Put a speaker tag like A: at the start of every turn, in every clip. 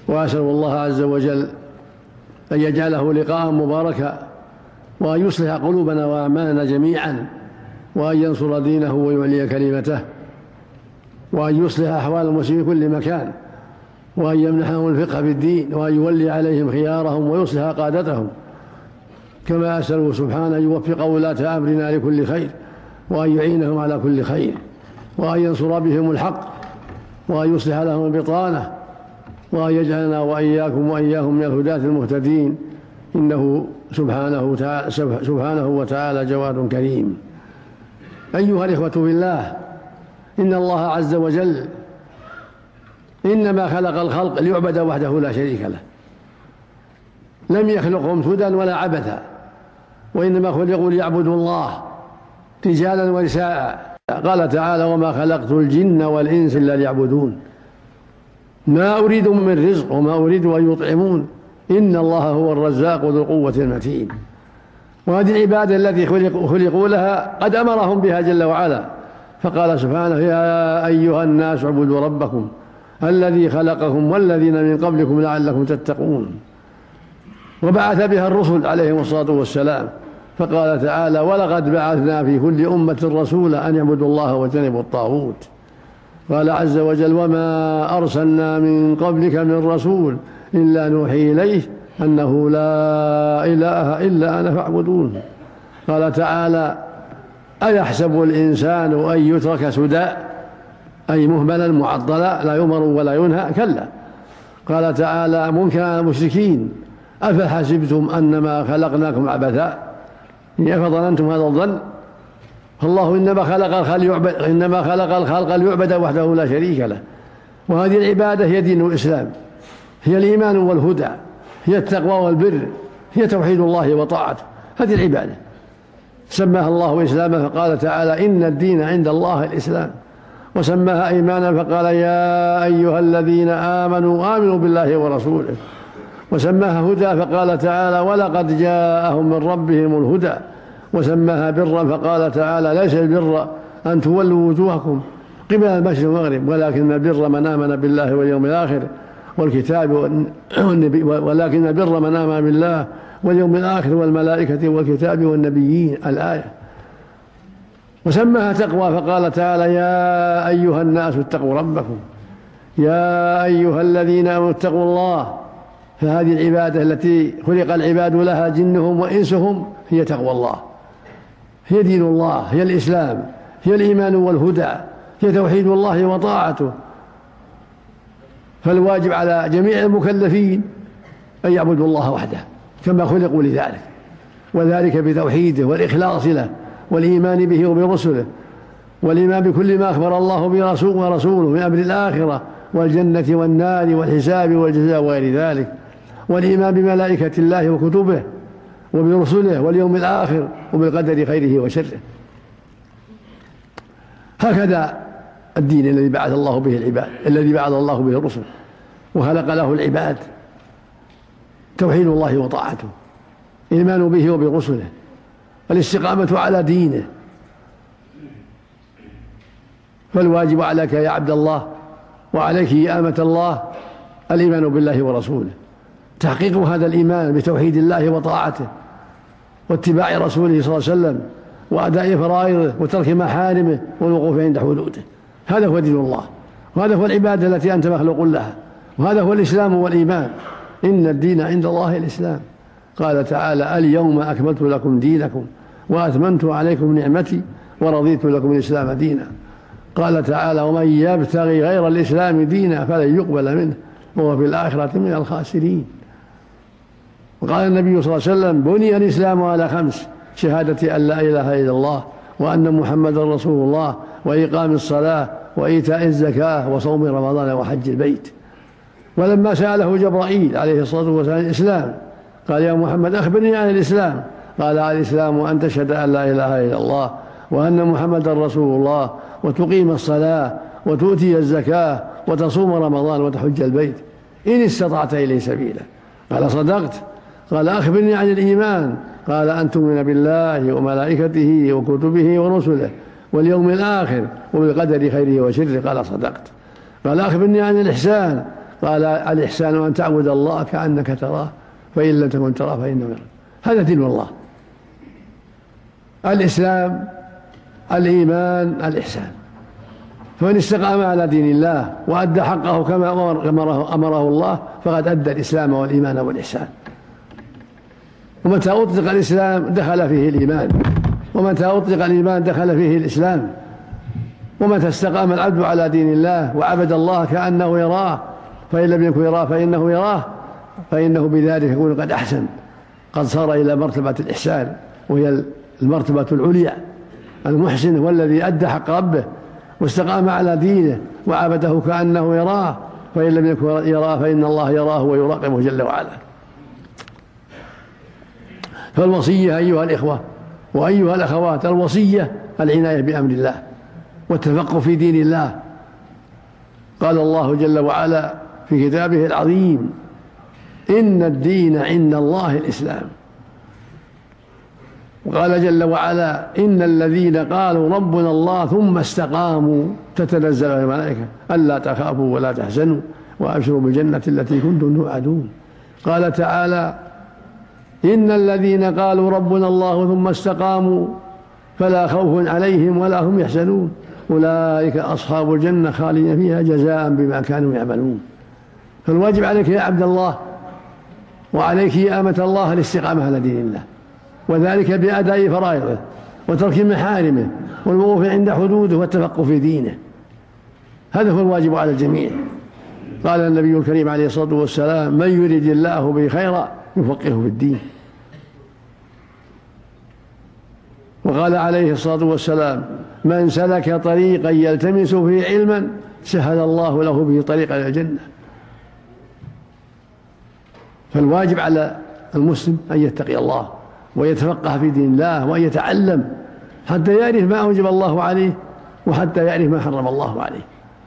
A: وأسأل الله عز وجل أن يجعله لقاء مباركا، وأن يصلح قلوبنا وأعمالنا جميعا، وأن ينصر دينه ويعلي كلمته، وأن يصلح أحوال المسلمين في كل مكان، وأن يمنحهم الفقه في الدين، وأن يولي عليهم خيارهم ويصلح قادتهم، كما أسأله سبحانه أن يوفق ولاة أمرنا لكل خير، وأن يعينهم على كل خير، وأن ينصر بهم الحق، وأن يصلح لهم البطانة، وأن يجعلنا وإياكم وإياهم من الهداة المهتدين، إنه سبحانه وتعالى جواد كريم. أيها الإخوة بالله، إن الله عز وجل إنما خلق الخلق ليعبد وحده لا شريك له، لم يخلقهم سدى ولا عبثا، وإنما خلقوا ليعبدوا الله رجالا ونساء. قال تعالى: وما خلقت الجن والإنس إلا ليعبدون ما أريد من رزق وما أريد أن يطعمون إن الله هو الرزاق ذو القوة المتين. وهذه العبادة التي خلقوا لها قد أمرهم بها جل وعلا، فقال سبحانه: يا أيها الناس اعبدوا ربكم الذي خلقكم والذين من قبلكم لعلكم تتقون. وبعث بها الرسل عليهم الصلاة والسلام، فقال تعالى: ولقد بعثنا في كل أمة رسولا أن يعبدوا الله واجتنبوا الطاغوت. قال عز وجل: وما أرسلنا من قبلك من رسول إلا نوحي إليه أنه لا إله إلا أنا فاعبدون. قال تعالى: أيحسب الإنسان أن يترك سدى، أي مهملا معطلا لا يؤمر ولا ينهى؟ كلا. قال تعالى منكرا على المشركين: أفحسبتم أنما خلقناكم عبثا، أفظننتم هذا الظن؟ فالله إنما خلق الخلق ليعبد وحده لا شريك له. وهذه العبادة هي دين الإسلام، هي الإيمان والهدى، هي التقوى والبر، هي توحيد الله وطاعته. هذه العبادة سماها الله إسلاما، فقال تعالى: إن الدين عند الله الإسلام. وسماها إيمانا، فقال: يا أيها الذين آمنوا بالله ورسوله. وسماها هدى، فقال تعالى: ولقد جاءهم من ربهم الهدى. وسماها برا، فقال تعالى: ليس البر أن تولوا وجوهكم قبل المشرق والمغرب، ولكن البر من آمن بالله واليوم الآخر والكتاب ولكن البر من آمن بالله واليوم الآخر والملائكة والكتاب والنبيين. الآية. وسماها تقوى، فقال تعالى: يا أيها الناس اتقوا ربكم يا أيها الذين آمنوا اتقوا الله. فهذه العبادة التي خلق العباد لها جنهم وإنسهم هي تقوى الله، هي دين الله، هي الإسلام، هي الإيمان والهدى، هي توحيد الله وطاعته. فالواجب على جميع المكلفين أن يعبدوا الله وحده كما خلقوا لذلك، وذلك بتوحيده والإخلاص له والإيمان به وبرسله، والإيمان بكل ما أخبر الله ورسوله من أمر الآخرة والجنة والنار والحساب والجزاء وغير ذلك، والإيمان بملائكة الله وكتبه وبرسله واليوم الآخر وبالقدر خيره وشره. هكذا الدين الذي بعث الله به العباد، الذي بعث الله به الرسل وخلق له العباد: توحيد الله وطاعته، إيمان به وبرسله، الاستقامة على دينه. فالواجب عليك يا عبد الله وعليك يا أمة الله الإيمان بالله ورسوله، تحقيق هذا الإيمان بتوحيد الله وطاعته واتباع رسوله صلى الله عليه وسلم وأداء فرائضه وترك محارمه والوقوف عند حدوده. هذا هو دين الله، وهذا هو العبادة التي أنت مخلوق لها، وهذا هو الإسلام والإيمان. إن الدين عند الله الإسلام. قال تعالى: اليوم أكملت لكم دينكم وأتممت عليكم نعمتي ورضيت لكم الإسلام دينا. قال تعالى: ومن يبتغي غير الإسلام دينا فلن يقبل منه وهو في الآخرة من الخاسرين. وقال النبي صلى الله عليه وسلم: بني الإسلام على 5: شهادة أن لا إله إلا الله وأن محمدا رسول الله وإقام الصلاة وإيتاء الزكاة وصوم رمضان وحج البيت. ولما سأله جبرائيل عليه الصلاة والسلام الإسلام قال: يا محمد أخبرني عن الإسلام. قال: الإسلام أن تشهد أن لا إله إلا الله وأن محمدا رسول الله وتقيم الصلاة وتؤتي الزكاة وتصوم رمضان وتحج البيت إن استطعت إليه سبيلا. قال: صدقت. قال: أخبرني عن الإيمان. قال: أن تؤمن بالله وملائكته وكتبه ورسله واليوم الآخر وبالقدر خيره وشره. قال: صدقت. قال: أخبرني عن الإحسان. قال الإحسان أن تعبد الله كأنك تراه فإن لم تكن تراه فإنه يراك. هذا دين الله، الإسلام، الإيمان، الإحسان. فمن استقام على دين الله وأدى حقه كما أمره الله فقد أدى الإسلام والإيمان والإحسان. ومتى أطلق الإسلام دخل فيه الإيمان، ومتى أطلق الإيمان دخل فيه الإسلام. ومتى استقام العبد على دين الله وعبد الله كأنه يراه فإن لم يكن يراه فإنه يراه فإنه بذلك يكون قد أحسن، قد صار إلى مرتبة الإحسان، وهي المرتبة العليا. المحسن هو الذي أدى حق ربه واستقام على دينه وعبده كأنه يراه، فإن لم يكن يراه فإن الله يراه ويراقبه جل وعلا. فالوصية أيها الإخوة وأيها الأخوات، الوصية العناية بأمر الله والتفقه في دين الله. قال الله جل وعلا في كتابه العظيم: إن الدين عند الله الإسلام. وقال جل وعلا: إن الذين قالوا ربنا الله ثم استقاموا تتنزل الملائكة ألا تخافوا ولا تحزنوا وأبشروا بالجنة التي كنتم توعدون. قال تعالى: إن الذين قالوا ربنا الله ثم استقاموا فلا خوف عليهم ولا هم يحزنون أولئك أصحاب الجنة خالدين فيها جزاء بما كانوا يعملون. فالواجب عليك يا عبد الله وعليك يا أمة الله الاستقامة على دين الله، وذلك بأداء فرائضه وترك محارمه والوقوف عند حدوده والتفقه في دينه. هذا هو الواجب على الجميع. قال النبي الكريم عليه الصلاة والسلام: من يرد الله به خيرا يفقهه في الدين. وقال عليه الصلاة والسلام: من سلك طريقا يلتمس فيه علما سهل الله له به طريقا إلى الجنة. فالواجب على المسلم أن يتقي الله ويتفقه في دين الله وأن يتعلم حتى يعرف ما أوجب الله عليه وحتى يعرف ما حرم الله عليه.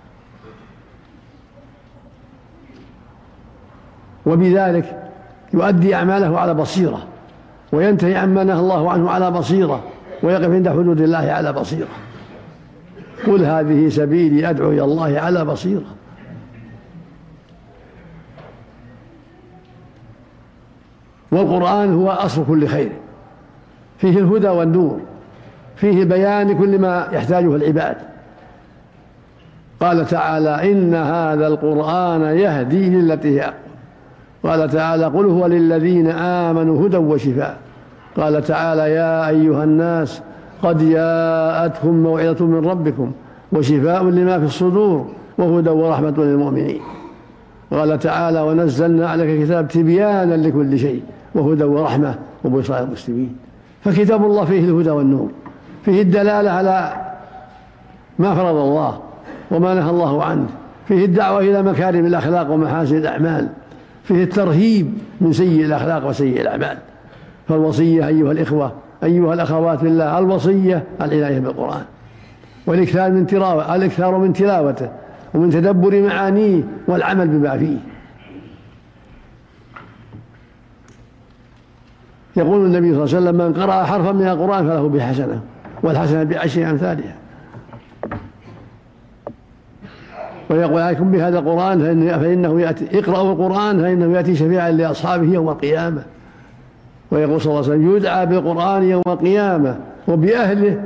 A: وبذلك يؤدي أعماله على بصيرة وينتهي عما نهى الله عنه على بصيرة ويقف عند حدود الله على بصيرة. قل هذه سبيلي أدعو إلى الله على بصيرة. والقرآن هو أصل كل خير، فيه الهدى والنور، فيه بيان كل ما يحتاجه العباد. قال تعالى: إن هذا القرآن يهدي للتي هي أقوم. قال تعالى: قل هو للذين آمنوا هدى وشفاء. قال تعالى: يا أيها الناس قد جاءتكم موعظة من ربكم وشفاء لما في الصدور وهدى ورحمة للمؤمنين. قال تعالى: ونزلنا عليك الكتاب تبيانا لكل شيء وهدى ورحمة وبشرى للمسلمين. فكتاب الله فيه الهدى والنور، فيه الدلالة على ما فرض الله وما نهى الله عنه، فيه الدعوة إلى مكارم الأخلاق ومحاسن الأعمال، فيه الترهيب من سيء الأخلاق وسيء الأعمال. فالوصية أيها الإخوة أيها الأخوات في الله، الوصية العناية بالقرآن والإكثار من تلاوته ومن تدبر معانيه والعمل بما فيه. يقول النبي صلى الله عليه وسلم: من قرأ حرفا من القرآن فله بحسنة والحسنة بعشر أمثالها. ويقول: عليكم بهذا القرآن فإنه يأتي، اقرأوا القرآن فإنه يأتي شفيعا لأصحابه يوم القيامة. ويقول صلى الله عليه وسلم: يدعى بالقرآن يوم القيامة وبأهله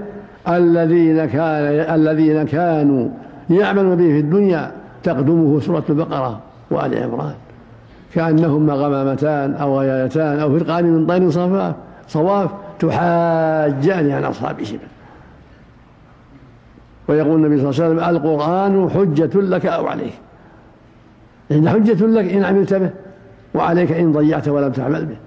A: الذين كانوا يعملون به في الدنيا تقدمه سورة البقرة وآل عمران كأنهما غمامتان أو غيايتان أو فرقان من طير صواف تحاجان عن أصحاب الشمال. ويقول النبي صلى الله عليه وسلم: القرآن حجة لك أو عليك، إن حجة لك إن عملت به وعليك إن ضيعت ولم تعمل به.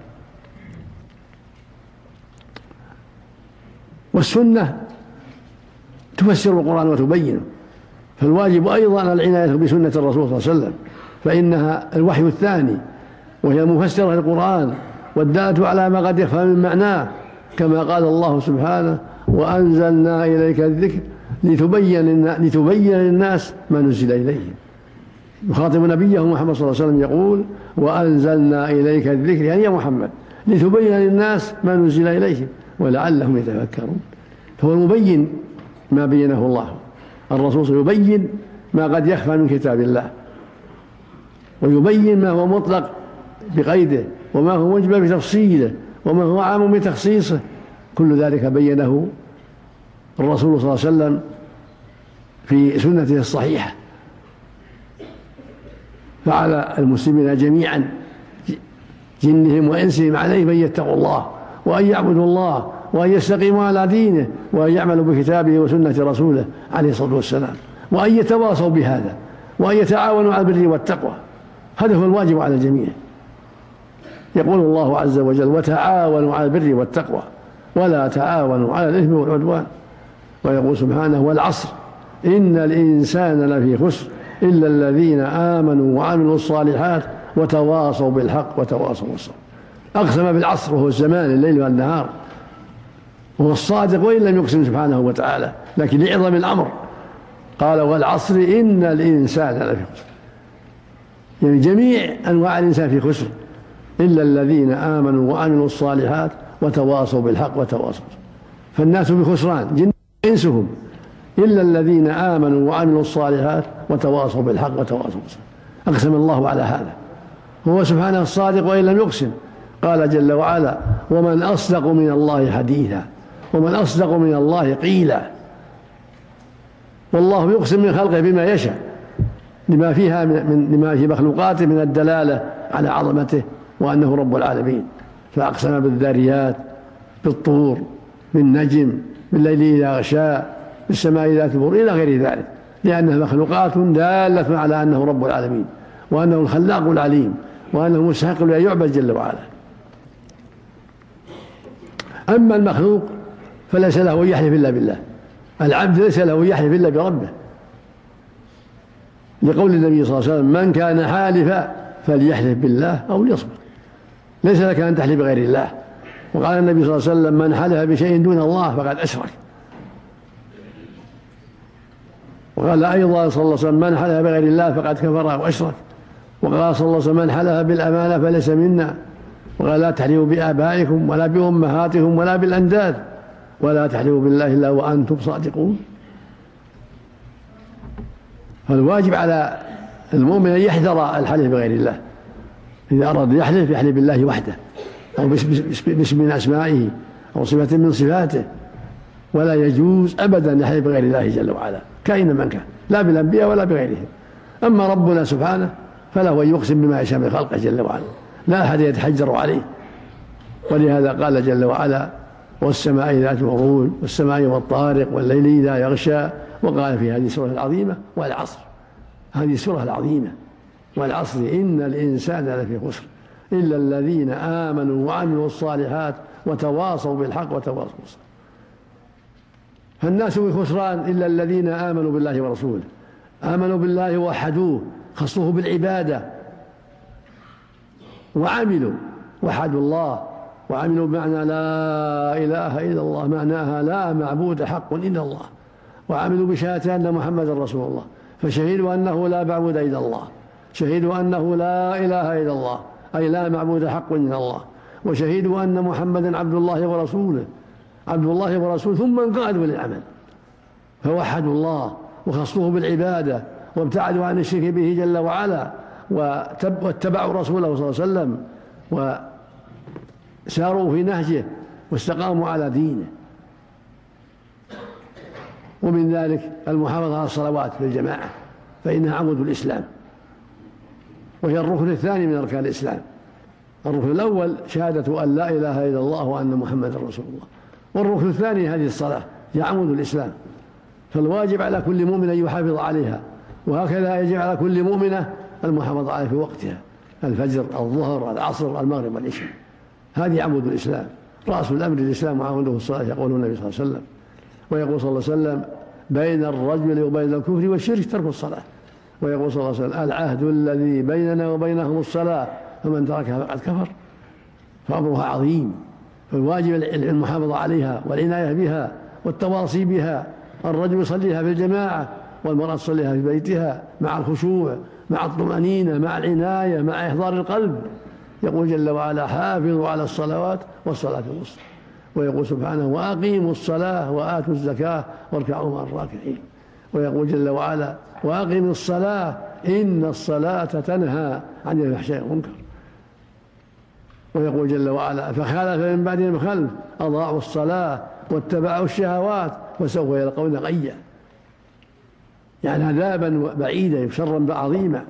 A: والسنة تفسر القرآن وتبينه، فالواجب أيضا العناية بسنة الرسول صلى الله عليه وسلم، فإنها الوحي الثاني وهي مفسرة للقرآن والدالة على ما قد يخفى من معناه، كما قال الله سبحانه: وأنزلنا إليك الذكر لتبين للناس ما نزل إليهم. يخاطب نبيه محمد صلى الله عليه وسلم يقول: وأنزلنا إليك الذكر، يعني يا محمد لتبين للناس ما نزل إليهم ولعلهم يتفكرون. فهو المبين ما بينه الله، الرسول يبين ما قد يخفى من كتاب الله. ويبين ما هو مطلق بقيده وما هو مجمل بتفصيله وما هو عام بتخصيصه. كل ذلك بينه الرسول صلى الله عليه وسلم في سنته الصحيحة. فعلى المسلمين جميعا جنهم وإنسهم عليه أن يتقوا الله وأن يعبدوا الله وأن يستقيموا على دينه وأن يعملوا بكتابه وسنة رسوله عليه الصلاة والسلام، وأن يتواصوا بهذا وأن يتعاونوا على البر والتقوى. هذا هو الواجب على الجميع. يقول الله عز وجل: وتعاونوا على البر والتقوى ولا تعاونوا على الإثم والعدوان. ويقول سبحانه: والعصر إن الإنسان لفي خسر إلا الذين آمنوا وعملوا الصالحات وتواصوا بالحق وتواصوا بالصبر. أقسم بالعصر وهو الزمان، الليل والنهار، وهو الصادق وإن لم يقسم سبحانه وتعالى، لكن لعظم الأمر قال: والعصر إن الإنسان لفي خسر. يعني جميع أنواع الإنسان في خسر إلا الذين آمنوا وعملوا الصالحات وتواصوا بالحق وتواصوا بالصبر. فالناس بخسران جن إنسهم إلا الذين آمنوا وعملوا الصالحات وتواصوا بالحق وتواصوا بالصبر. أقسم الله على هذا، هو سبحانه الصادق وإن لم يقسم. قال جل وعلا: ومن أصدق من الله حديثا ومن أصدق من الله قيلا. والله يقسم من خلقه بما يشاء لما في مخلوقاته من الدلالة على عظمته وأنه رب العالمين. فأقسم بالذاريات، بالطور، بالنجم، بالليل إذا غشى، بالسماء ذات البروج، إلى غير ذلك، لأنها مخلوقات دالة على أنه رب العالمين وأنه الخلاق العليم وأنه مستحق لأن يعبد جل وعلا. أما المخلوق فليس له أن يحلف إلا بالله، العبد ليس له أن يحلف إلا بربه، لقول النبي صلى الله عليه وسلم: من كان حالفا فليحلف بالله أو ليصمت. ليس لك أن تحلف بغير الله. وقال النبي صلى الله عليه وسلم: من حلف بشيء دون الله فقد أشرك. وقال أيضا صلى الله عليه وسلم: من حلف بغير الله فقد كفر أو أشرك. وقال صلى الله عليه وسلم: من حلف بالأمانة فليس منا. وقال: لا تحلفوا بآبائكم ولا بأمهاتكم ولا بالأنداد ولا تحلفوا بالله إلا وأنتم صادقون. فالواجب على المؤمن أن يحذر الحلف بغير الله. إذا أراد يحلف بالله وحده أو باسم من أسمائه أو صفة من صفاته، ولا يجوز أبدا يحلف بغير الله جل وعلا كائنا من كان، لا بالأنبياء ولا بغيرهم. أما ربنا سبحانه فله أن يقسم بما يشاء من خلقه جل وعلا، لا أحد يتحجر عليه. ولهذا قال جل وعلا: والسماء ذات البروج والسماء والطارق والليل إذا يغشى. وقال في هذه السورة العظيمة: والعصر. هذه السورة العظيمة: والعصر إن الإنسان لفي خسر إلا الذين آمنوا وعملوا الصالحات وتواصوا بالحق وتواصوا بالصبر. فالناس بخسران إلا الذين آمنوا بالله ورسوله، آمنوا بالله ووحدوه، خصوه بالعبادة، وعملوا، وحدوا الله وعملوا بمعنى لا إله إلا الله، معناها لا معبود حق إلا الله، وعملوا بشهادة أن محمدا رسول الله، فشهدوا أنه لا معبود إلا الله، شهدوا أنه لا إله إلا الله أي لا معبود حق إلا الله، وشهدوا أن محمدا عبد الله ورسوله، عبد الله ورسوله، ثم انقادوا للعمل. فوحدوا الله وخصوه بالعبادة وابتعدوا عن الشرك به جل وعلا، واتبعوا رسوله صلى الله عليه وسلم وساروا في نهجه واستقاموا على دينه. ومن ذلك المحافظة على الصلوات في الجماعة، فإنها عمود الإسلام، وهي الركن الثاني من أركان الإسلام. الركن الأول شهادة أن لا إله إلا الله وأن محمدا رسول الله، والركن الثاني هذه الصلاة هي عمود الإسلام. فالواجب على كل مؤمن أن يحافظ عليها، وهكذا يجب على كل مؤمنة المحافظة عليها في وقتها: الفجر، الظهر، العصر، المغرب، والعشاء. هذه عمود الإسلام، رأس الأمر الإسلام وعموده الصلاة، يقول النبي صلى الله عليه وسلم. ويقول صلى الله عليه وسلم: بين الرجل وبين الكفر والشرك ترك الصلاة. ويقول صلى الله عليه وسلم: العهد الذي بيننا وبينهم الصلاة فمن تركها فقد كفر. فأمرها عظيم، فالواجب المحافظة عليها والعناية بها والتواصي بها. الرجل يصليها في الجماعة، والمرأة تصليها في بيتها مع الخشوع، مع الطمأنينة، مع العناية، مع إحضار القلب. يقول جل وعلا: حافظوا على الصلوات والصلاة الوسطى. ويقول سبحانه: وأقيموا الصلاة وآتوا الزكاة واركعوا مع الراكعين. ويقول جل وعلا: وأقم الصلاة إن الصلاة تنهى عن الفحشاء والمنكر. ويقول جل وعلا: فخلف من بعدهم خلف أضاعوا الصلاة واتبعوا الشهوات وسوف يلقون غيا، يعني عذابا بعيدا شرا عظيما.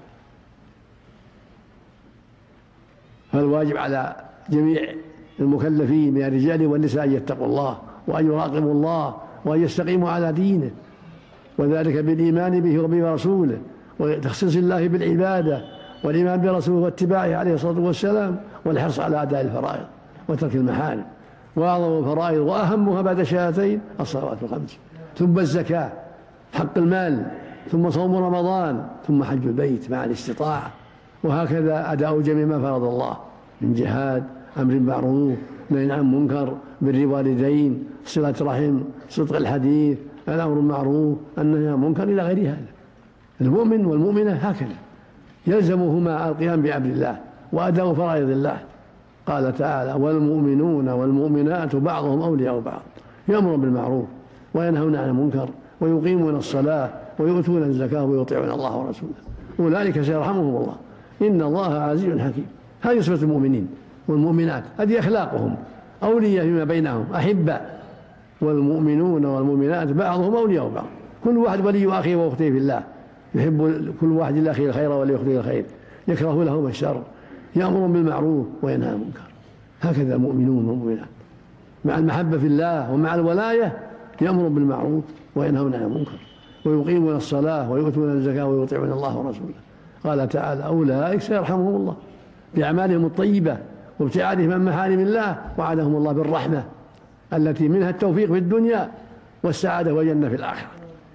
A: فالواجب على جميع المكلفين من الرجال والنساء أن يتقوا الله وأن يراقبوا الله وأن يستقيموا على دينه، وذلك بالإيمان به وبرسوله وتخصيص الله بالعبادة والإيمان برسوله واتباعه عليه الصلاة والسلام، والحرص على أداء الفرائض وترك المحارم. وأعظم الفرائض وأهمها بعد الشهادتين الصلوات الخمس، ثم الزكاة حق المال، ثم صوم رمضان، ثم حج البيت مع الاستطاعة. وهكذا أداء جميع ما فرض الله من جهاد، أمر معروف، نهي عن منكر، بر والدين، صلة رحم، صدق الحديث، الأمر بالمعروف، النهي عن منكر، إلى غير هذا. المؤمن والمؤمنة هكذا يلزمهما القيام بأمر الله وأداء فرائض الله. قال تعالى: والمؤمنون والمؤمنات بعضهم أولياء بعض يأمرون بالمعروف وينهون عن المنكر ويقيمون الصلاة ويؤتون الزكاة ويطيعون الله ورسوله أولئك سيرحمهم الله إن الله عزيز حكيم. هذه صفة المؤمنين والمؤمنات، هذه أخلاقهم، أولياء فيما بينهم، أحباء. والمؤمنون والمؤمنات بعضهم أولياء بعض، كل واحد ولي أخيه وأخته في الله، يحب كل واحد لأخيه الخير ولأخته الخير، يكره لهم الشر، يأمر بالمعروف وينهى عن المنكر. هكذا المؤمنون والمؤمنات مع المحبة في الله ومع الولاية يأمر بالمعروف وينهون عن المنكر ويقيمون الصلاة ويؤتون الزكاة ويطيعون الله ورسوله. قال تعالى: أولئك سيرحمهم الله بأعمالهم الطيبة وابتعادهم عن محارم الله، وعدهم الله بالرحمة التي منها التوفيق في الدنيا والسعادة والجنة في الآخرة.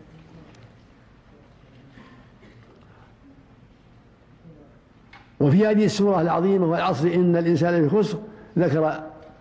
A: وفي هذه السورة العظيمة والعصر إن الإنسان في خسر ذكر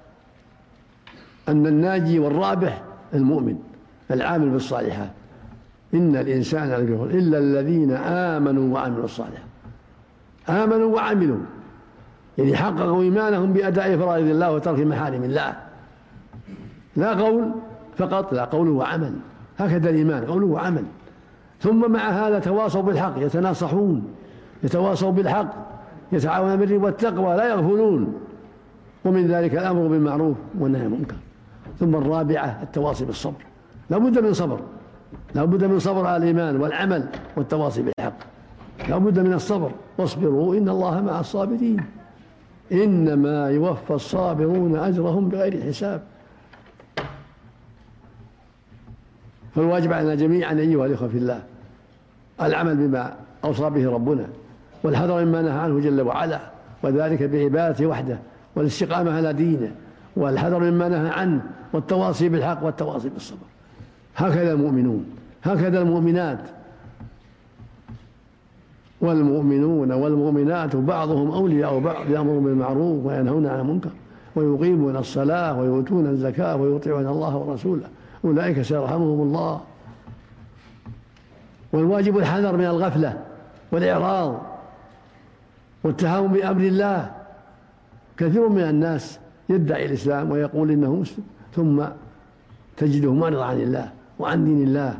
A: أن الناجي والرابح المؤمن العامل بالصالحات. إن الإنسان لفي خسر إلا الذين آمنوا وعملوا الصالحات. آمنوا وعملوا يعني حققوا إيمانهم بأداء فرائض الله وترك محارم الله، لا قول فقط، لا قول وعمل. هكذا الإيمان قول وعمل. ثم مع هذا تواصوا بالحق، يتناصحون، يتواصوا بالحق، يتعاونون بالبر والتقوى، لا يغفلون. ومن ذلك الأمر بالمعروف والنهي عن المنكر. ثم الرابعة التواصي بالصبر، لا بد من صبر، لا بد من صبر على الإيمان والعمل والتواصي بالحق، لا بد من الصبر. واصبروا إن الله مع الصابرين إنما يوفى الصابرون أجرهم بغير حساب. فالواجب علينا جميعا أيها الإخوة في الله العمل بما أوصى به ربنا والحذر مما نهى عنه جل وعلا، وذلك بعبادته وحده والاستقامة على دينه، والحذر مما نهى عنه والتواصي بالحق والتواصي بالصبر. هكذا المؤمنون، هكذا المؤمنات. والمؤمنون والمؤمنات بعضهم أولياء بعض يأمرون بالمعروف وينهون عن المنكر ويقيمون الصلاة ويؤتون الزكاة ويطيعون الله ورسوله أولئك سيرحمهم الله. والواجب الحذر من الغفلة والإعراض والتهاون بأمر الله. كثير من الناس يدعي الإسلام ويقول إنه مسلم ثم تجده معرض عن الله وعن دين الله.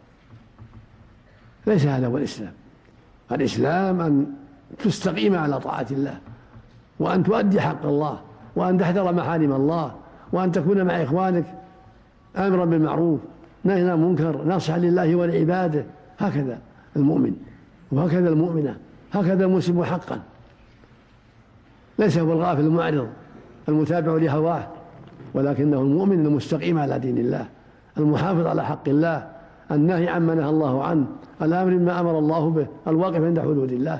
A: ليس هذا هو الإسلام. الإسلام أن تستقيم على طاعة الله، وأن تؤدي حق الله، وأن تحذر محارم الله، وأن تكون مع إخوانك آمرا بالمعروف نهيا عن المنكر ناصحا لله ولعباده. هكذا المؤمن وهكذا المؤمنة، هكذا المسلم حقا. ليس هو الغافل المعرض المتابع لهواه، ولكنه المؤمن المستقيم على دين الله، المحافظ على حق الله، الناهي عما نهى الله عنه، الآمر بما أمر الله به، الواقف عند حدود الله.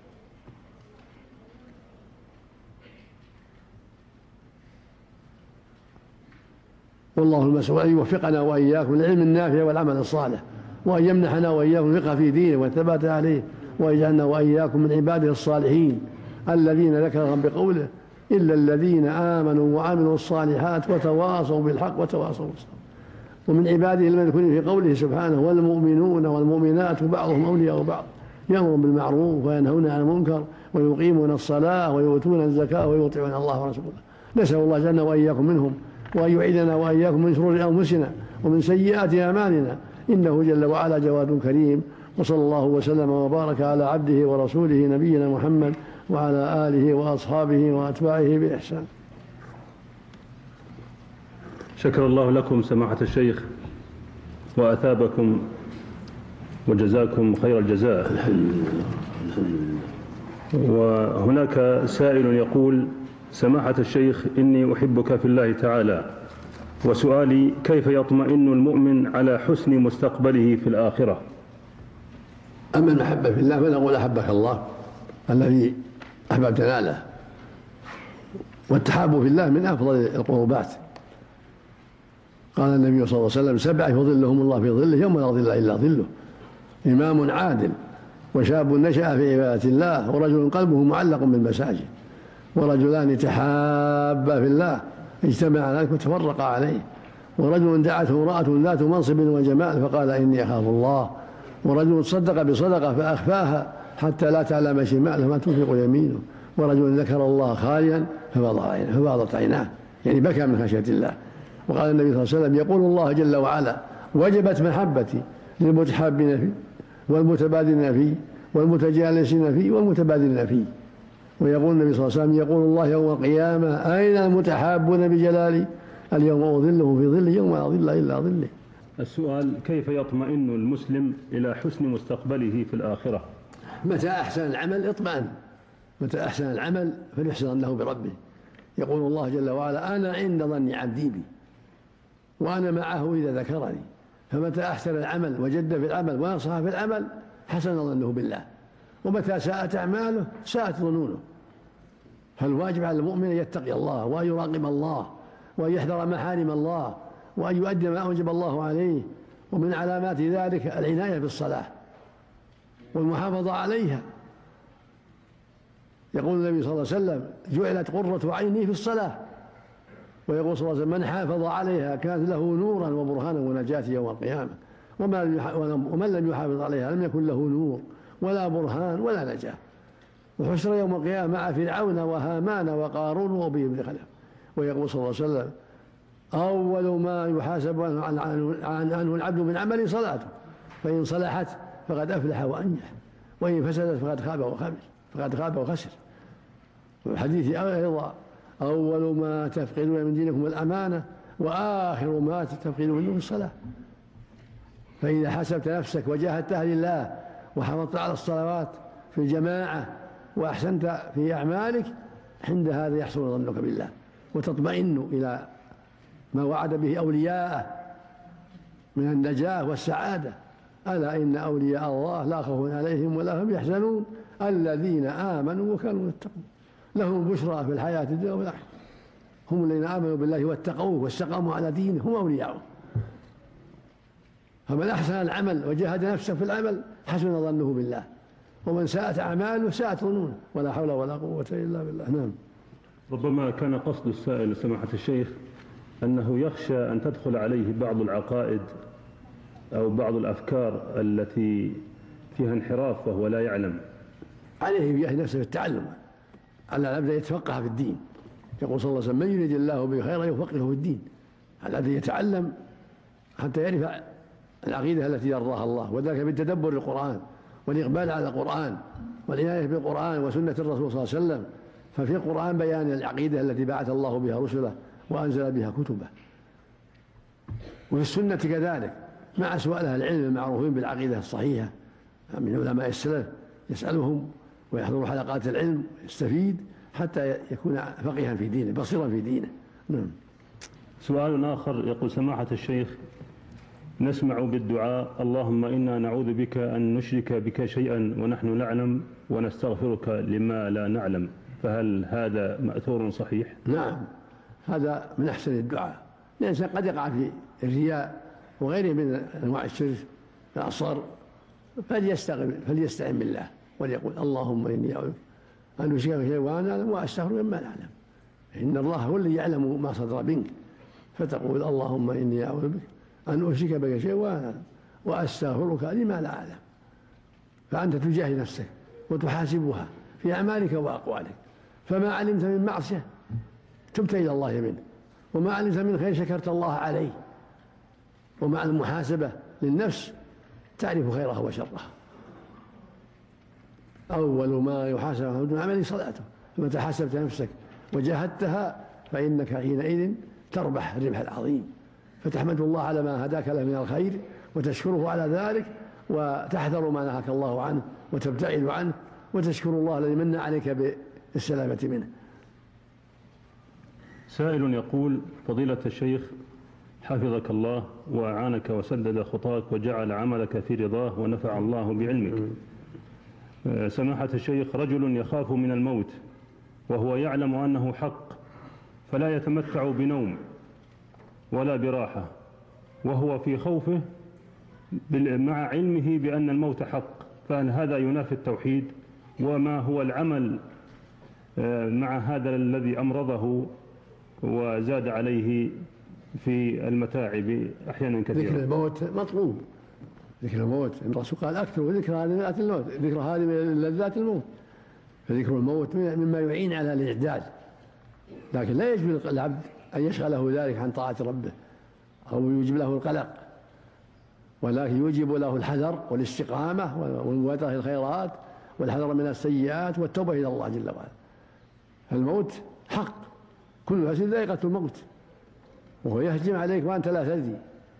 A: والله المسؤول أن يوفقنا وإياكم للعلم النافع والعمل الصالح، وأن يمنحنا وإياكم الفقه في دينه والثبات عليه، ويجعلنا وإياكم من عباده الصالحين الذين ذكرهم بقوله إلا الذين آمنوا وعملوا الصالحات وتواصوا بالحق وتواصوا بالصبر. ومن عباده المذكورين في قوله سبحانه والمؤمنون والمؤمنات بعضهم أولياء بعض يأمرون بالمعروف وينهون عن المنكر ويقيمون الصلاة ويؤتون الزكاة ويطيعون الله ورسوله. نسأل الله جل وإياكم منهم، وأن يعيذنا وإياكم من شرور أنفسنا ومن سيئات أعمالنا، إنه جل وعلا جواد كريم. وصلى الله وسلم وبارك على عبده ورسوله نبينا محمد وعلى آله وأصحابه وأتباعه بإحسان.
B: شكر الله لكم سماحة الشيخ وأثابكم وجزاكم خير الجزاء. وهناك سائل يقول: سماحة الشيخ، إني أحبك في الله تعالى، وسؤالي: كيف يطمئن المؤمن على حسن مستقبله في الآخرة؟
A: أما المحبة في الله فنقول أحبك الله الذي أحببتنا له، والتحاب في الله من أفضل القربات. قال النبي صلى الله عليه وسلم: 7 يظلهم الله في ظله يوم لا ظل إلا ظله: إمام عادل، وشاب نشأ في عبادة الله، ورجل قلبه معلق بالمساجد، ورجلان تحابا في الله اجتمعا عليه وتفرقا عليه، ورجل دعته امرأة ذات منصب وجمال فقال: إني أخاف الله، ورجل صدق بصدقة فأخفاها حتى لا تعلم شماله ما تنفق يمينه، ورجل ذكر الله خاليا ففاضت عيناه، يعني بكى من خشية الله. وقال النبي صلى الله عليه وسلم: يقول الله جل وعلا: وجبت محبتي للمتحابين فيه والمتبادلين فيه والمتجالسين فيه والمتبادلين فيه. ويقول النبي صلى الله عليه وسلم: يقول الله يوم القيامة: أين المتحابون بجلالي؟ اليوم أظله في ظله يوم لا ظل إلا ظله.
B: السؤال: كيف يطمئن المسلم إلى حسن مستقبله في الآخرة؟
A: متى أحسن العمل اطمئن، متى أحسن العمل فليحسن ظنه بربه. يقول الله جل وعلا: أنا عند ظن عبدي بي وأنا معه إذا ذكرني. فمتى أحسن العمل وجد في العمل ونصح في العمل حسن ظنه بالله، ومتى ساءت أعماله ساءت ظنونه. فالواجب على المؤمن أن يتقي الله وأن يراقب الله وأن يحذر محارم الله وأن يؤدي ما أوجب الله عليه. ومن علامات ذلك العناية بالصلاة والمحافظة عليها. يقول النبي صلى الله عليه وسلم: جعلت قرة عيني في الصلاة. ويقول صلى الله عليه وسلم: من حافظ عليها كانت له نورا وبرهانا ونجاة يوم القيامة، ومن لم يحافظ عليها لم يكن له نور ولا برهان ولا نجاة. وحشر يوم القيامة مع فرعون وهامان وقارون وأبي بن خلف. ويقول صلى الله عليه وسلم: أول ما يحاسب عنه العبد من عمل صلاته، فإن صلحت فقد أفلح وأنجح، وإن فسدت فقد خاب وخسر. والحديث أيضا: أول ما تفقدون من دينكم الأمانة، وآخر ما تفقدون منه الصلاة. فإذا حسبت نفسك وجاهدتها لله وحافظت على الصلوات في الجماعة وأحسنت في أعمالك، عند هذا يحصل ظنك بالله وتطمئن إلى ما وعد به أولياءه من النجاة والسعادة. ألا إن أولياء الله لا خوف عليهم ولا هم يحزنون الذين آمنوا وكانوا يتقون لهم بشرى في الحياة الدنيا والآخرة. هم الذين آمنوا بالله واتقوه واستقاموا على دينه هم أولياؤه. فمن أحسن العمل وجاهد نفسه في العمل حسن ظنه بالله، ومن ساءت أعماله ساءت ظنونه. ولا حول ولا قوة إلا بالله. نعم.
B: ربما كان قصد السائل سماحة الشيخ أنه يخشى أن تدخل عليه بعض العقائد أو بعض الأفكار التي فيها انحراف وهو لا يعلم.
A: عليه بيجاهد نفسه في التعلم، على العبد يتفقه في الدين. يقول صلى الله عليه وسلم: من يريد الله به خيرا يفقهه في الدين. العبد يتعلم حتى يعرف العقيدة التي يرضاها الله، وذلك بالتدبر القرآن والإقبال على القرآن والعناية بالقرآن وسنة الرسول صلى الله عليه وسلم. ففي القرآن بيان العقيدة التي بعث الله بها رسله وأنزل بها كتبه، وفي السنة كذلك مع سؤال أهل العلم المعروفين بالعقيدة الصحيحة من علماء السلف، يسألهم ويحضر حلقات العلم ويستفيد حتى يكون فقيها في دينه بصيرا في دينه. نعم.
B: سؤال آخر يقول: سماحة الشيخ، نسمع بالدعاء: اللهم إنا نعوذ بك أن نشرك بك شيئا ونحن نعلم ونستغفرك لما لا نعلم، فهل هذا مأثور صحيح؟
A: نعم، هذا من أحسن الدعاء. الإنسان قد يقع في الرياء وغيره من أنواع الشرك الأصغر، فليستعن بالله وليقول: اللهم إني أعوذ أن أشرك بك شيئا وأنا أعلم وأستغفرك مما لا أعلم. إن الله هو الذي يعلم ما صدر منك، فتقول: اللهم إني أعوذ بك أن أشرك بك شيئا وأنا أعلم وأستغفرك لما لا أعلم. فأنت تجاهد نفسك وتحاسبها في أعمالك وأقوالك، فما علمت من معصية تبت إلى الله منه، وما علمت من خير شكرت الله عليه. ومع المحاسبة للنفس تعرف خيرها وشرها. أول ما يحاسب من عمل صلاته، فمتى حاسبت نفسك وجاهدتها فإنك حينئذ تربح الربح العظيم، فتحمد الله على ما هداك له من الخير وتشكره على ذلك، وتحذر ما نهاك الله عنه وتبتعد عنه، وتشكر الله الذي من عليك بالسلامة منه.
B: سائل يقول: فضيلة الشيخ حفظك الله وأعانك وسدد خطاك وجعل عملك في رضاه ونفع الله بعلمك، سماحة الشيخ، رجل يخاف من الموت وهو يعلم أنه حق، فلا يتمتع بنوم ولا براحة، وهو في خوفه مع علمه بأن الموت حق، فهل هذا ينافي التوحيد؟ وما هو العمل مع هذا الذي أمرضه وزاد عليه في المتاعب أحيانا كثيرا؟
A: ذكر الموت مطلوب، ذكر الموت الرسول قال أكثر ذكر هذه لذات الموت، ذكر هذه لذات الموت، فذكر الموت مما يعين على الإعداد، لكن لا يجب العبد أن يشغله ذلك عن طاعة ربه أو يوجب له القلق، ولكن يوجب له الحذر والاستقامة والمبادرة الخيرات والحذر من السيئات والتوبة إلى الله جل وعلا. فالموت حق، كل نفس ذائقة الموت، وهو يهجم عليك وأنت لا تدري،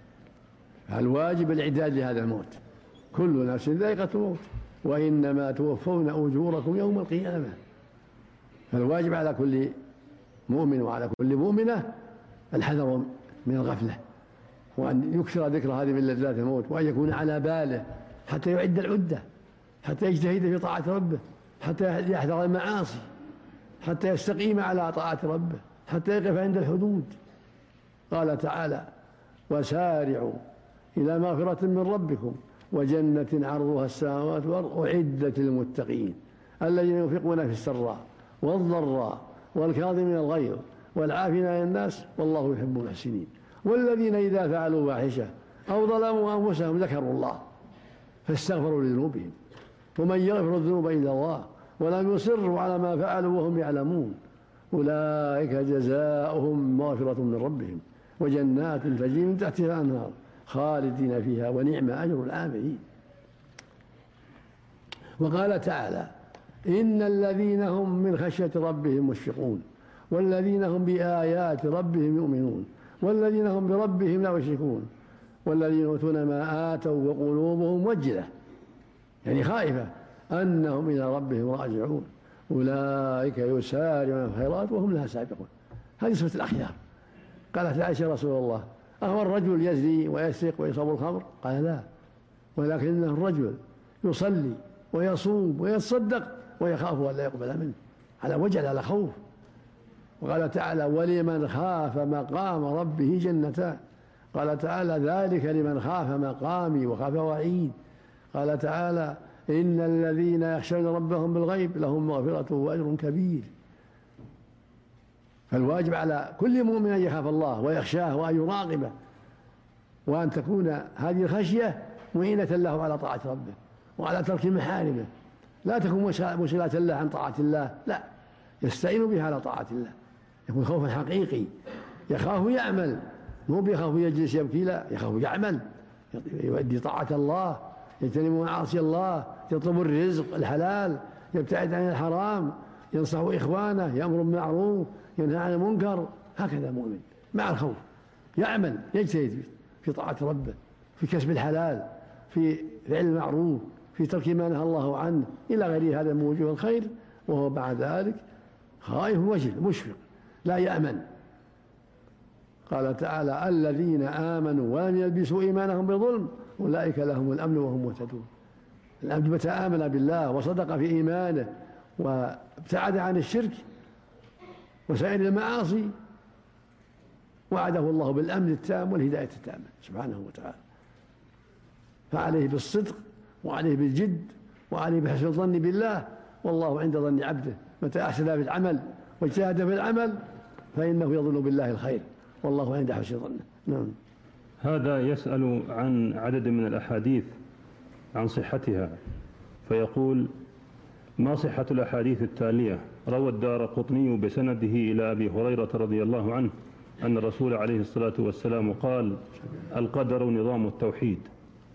A: فالواجب الإعداد لهذا الموت. كل نفس ذائقة الموت وإنما توفون أجوركم يوم القيامة. فالواجب على كل مؤمن وعلى كل مؤمنة الحذر من الغفلة، وأن يكثر ذكر هذه من لذات الموت، وأن يكون على باله حتى يعد العدة، حتى يجتهد في طاعة ربه، حتى يحذر المعاصي، حتى يستقيم على طاعة ربه، حتى يقف عند الحدود. قال تعالى: وسارعوا إلى مغفرة من ربكم وجنة عرضها السماوات والأرض أعدت للمتقين الذين ينفقون في السراء والضراء والكاظمين الغيظ والعافين عن الناس والله يحب المحسنين والذين إذا فعلوا فاحشة أو ظلموا أنفسهم ذكروا الله فاستغفروا لذنوبهم ومن يغفر الذنوب إلا الله ولم يصروا على ما فعلوا وهم يعلمون أولئك جزاؤهم مغفرة من ربهم وجنات تجري من تحتها الأنهار خالدين فيها ونعم أجر العاملين. وقال تعالى: إن الذين هم من خشية ربهم مشفقون والذين هم بآيات ربهم يؤمنون والذين هم بربهم لا يشركون والذين يؤتون ما آتوا وقلوبهم وجلة، يعني خائفة أنهم إلى ربهم راجعون أولئك يسارعون في الخيرات وهم لها سابقون. هذه صفة الأخيار. قالت عائشة: رسول الله أهو الرجل يزني ويسرق ويشرب الخمر؟ قال: لا، ولكنه الرجل يصلي ويصوم ويتصدق ويخاف أن لا يقبل منه، على وجل، على خوف. وقال تعالى: ولمن خاف مقام ربه جنتان. قال تعالى: ذلك لمن خاف مقامي وخاف وعيد. قال تعالى: إن الذين يخشون ربهم بالغيب لهم مغفرة وأجر كبير. فالواجب على كل مؤمن أن يخاف الله ويخشاه وأن يراقبه، وأن تكون هذه الخشية معينة له على طاعة ربه وعلى ترك محارمه، لا تكون مشغلة له عن طاعة الله، لا، يستعين بها على طاعة الله، يكون خوفا حقيقي، يخاف يعمل، مو بيخاف يجلس يبكي، لا، يخاف يعمل، يؤدي طاعة الله، يجتنب معاصي الله، يطلب الرزق الحلال، يبتعد عن الحرام، ينصح إخوانه، يأمر بالمعروف، ينهى عن المنكر. هكذا مؤمن مع الخوف يعمل، يجتهد في طاعة ربه، في كسب الحلال، في فعل المعروف، في ترك ما نهى الله عنه، إلى غير هذا من وجوه الخير، وهو بعد ذلك خائف وجل مشفق لا يأمن. قال تعالى: الذين آمنوا ولم يلبسوا إيمانهم بظلم أولئك لهم الأمن وهم مهتدون. العبد متى آمن بالله وصدق في إيمانه وابتعد عن الشرك وسائر المعاصي وعده الله بالأمن التام والهداية التامة سبحانه وتعالى. فعليه بالصدق وعليه بالجد وعليه بحسن الظن بالله، والله عند ظن عبده. متى أحسن في العمل واجتهد في العمل فإنه يظن بالله الخير، والله عند حسن ظنه. نعم.
B: هذا يسأل عن عدد من الأحاديث عن صحتها، فيقول: ما صحة الأحاديث التالية؟ روى الدارقطني بسنده إلى أبي هريرة رضي الله عنه أن الرسول عليه الصلاة والسلام قال: القدر نظام التوحيد،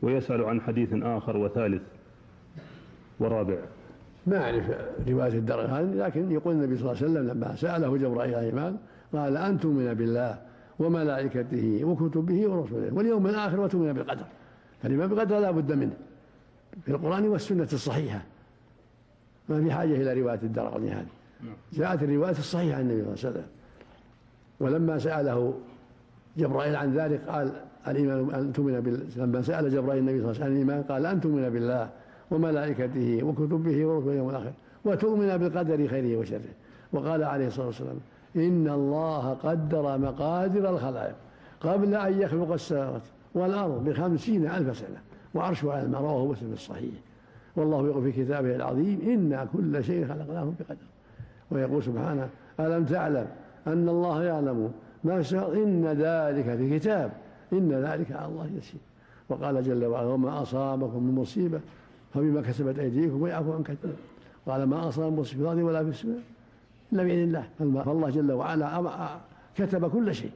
B: ويسأل عن حديث آخر وثالث ورابع.
A: ما أعرف رواية الدرجة، لكن يقول النبي صلى الله عليه وسلم لما سأله جبرائيل عليه السلام قال أن تؤمن بالله وملائكته وكتبه ورسله واليوم الآخر وتؤمن بالقدر. فالإيمان بالقدر لا بد منه في القرآن والسنة الصحيحة، ما في حاجة إلى رواية الدرقطني هذه. جاءت الرواية الصحيحة عن النبي صلى الله عليه وسلم. ولما سأله جبرائيل عن ذلك قال الإيمان أن تؤمن بالله. لما سأل جبرائيل النبي صلى الله عليه وسلم عن الإيمان قال أن تؤمن بالله وملائكته وكتبه ورسله واليوم الآخر وتؤمن بالقدر خيره وشره. وقال عليه الصلاة والسلام إن الله قدر مقادر الخلائق قبل أن يخلق السماوات والأرض ب50,000 سنة وعرشه على الماء. رواه مسلم في الصحيح. والله يقول في كتابه العظيم إنا كل شيء خلقناه بقدر. ويقول سبحانه ألم تعلم أن الله يعلم ما يشاء إن ذلك في كتاب إن ذلك على الله يسير. وقال جل وعلا وما أصابكم من مصيبة فبما كسبت أيديكم ويعفو عن كثير. قال ما أصاب مصيبة في الأرض ولا في السماء إلا بإذن الله. فالله جل وعلا كتب كل شيء،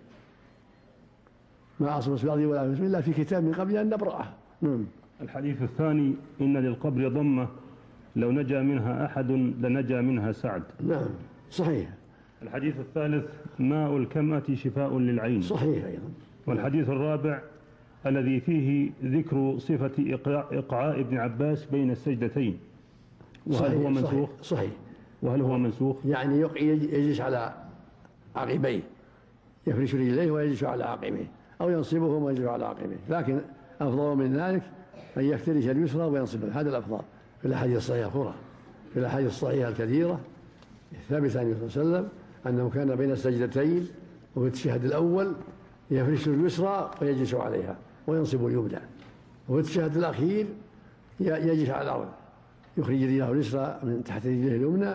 A: ما أصاب في الأرض ولا في السماء إلا في كتاب من قبل أن نبرأه.
B: الحديث الثاني إن للقبر ضمة لو نجا منها أحد لنجا منها سعد.
A: نعم صحيح.
B: الحديث الثالث ماء الكمأة شفاء للعين.
A: صحيح أيضا.
B: والحديث الرابع الذي فيه ذكر صفة إقعاء ابن عباس بين السجدتين، وهل هو منسوخ؟
A: صحيح.
B: وهل هو منسوخ؟
A: يعني يجلس على عقبيه، يفرش رجليه ويجلس على عقبيه، أو ينصبهما ويجلس على عقبيه، لكن أفضل من ذلك أن يفترش اليسرى وينصبها، هذا الأفضل. في الأحاديث الصحيحة الأخرى، في الأحاديث الصحيحة الكثيرة الثابتة عن النبي صلى الله عليه وسلم أنه كان بين السجدتين وفي التشهد الأول يفرش اليسرى ويجلس عليها وينصب اليمنى، وفي التشهد الأخير يجلس على الأرض يخرج رجله اليسرى من تحت رجله اليمنى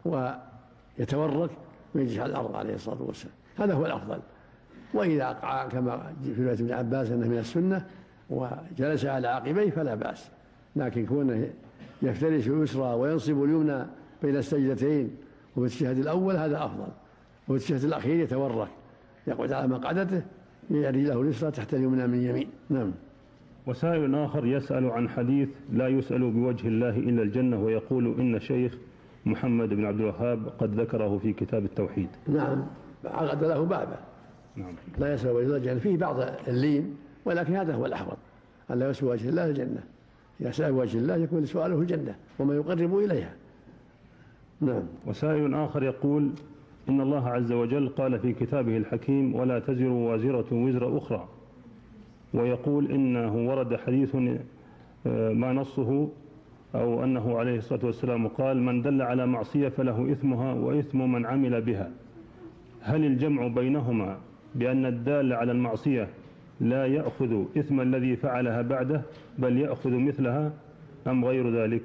A: ويتورك ويجلس على الأرض عليه الصلاة والسلام. هذا هو الأفضل. وإذا أقع كما في رواية ابن عباس أنه من السنة وجلس على عقبيه فلا بأس، لكن كونه يفترش اليسرى وينصب اليمنى بين السجدتين وفي التشهد الأول هذا أفضل، وفي التشهد الأخير يتورك يقعد على مقعدته يجري له اليسرى تحت اليمنى من يمين. نعم.
B: وسائل آخر يسأل عن حديث لا يسأل بوجه الله إلا الجنة، ويقول إن الشيخ محمد بن عبد الوهاب قد ذكره في كتاب التوحيد.
A: نعم عقد له بابه.
B: نعم.
A: لا يسأل وجه الله الجنة، فيه بعض اللين، ولكن هذا هو الأحوط أن لا يسأل وجه الله الجنة. إذا سأل وجه الله يكون سؤاله الجنة وما يقرب إليها. نعم.
B: وسائل آخر يقول إن الله عز وجل قال في كتابه الحكيم ولا تزر وازرة وزر أخرى، ويقول إنه ورد حديث ما نصه أو أنه عليه الصلاة والسلام قال من دل على معصية فله إثمها وإثم من عمل بها. هل الجمع بينهما بأن الدال على المعصية لا يأخذ إثم الذي فعلها بعده بل يأخذ مثلها أم غير ذلك؟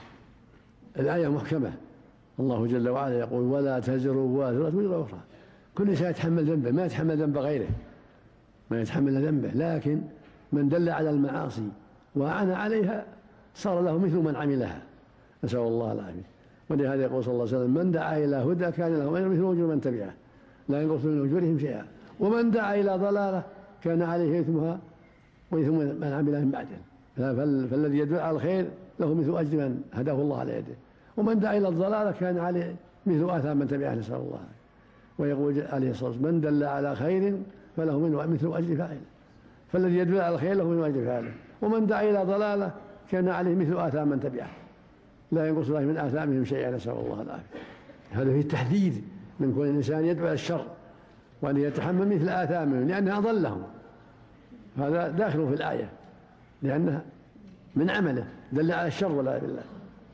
A: الآية محكمة، الله جل وعلا يقول ولا تزر وازرة وزر أخرى. كل إنسان يتحمل ذنبه، ما يتحمل ذنب غيره، ما يتحمل ذنبه، لكن من دل على المعاصي وأعان عليها صار له مثل من عملها، نسأل الله العافية. ولهذا يقول صلى الله عليه وسلم من دعا إلى هدى كان له مثل أجر من تبعه لا ينقص من أجورهم شيئا، ومن دعا إلى ضلالة كان عليه إثمها وإثم من عمل من بعده. فالذي يدل على الخير له مثل أجر من هداه الله على يده، ومن دعا إلى الضلالة كان عليه مثل آثام من تبعه، نسأل الله. ويقول عليه الصلاة والسلام من دل على خير فله منه مثل أجر فاعله، فالذي يدل على الخير له مثل أجر فاعله، ومن دعا إلى ضلالة كان عليه مثل آثام من تبعه لا ينقص الله من آثامهم شيئا، نسأل الله العافية. هذا فيه التحذير من كون الإنسان يدعو إلى الشر وأن يتحمل مثل آثامهم لأنها أضلهم، هذا داخل في الآية لأنها من عمله دل على الشر ولا بالله.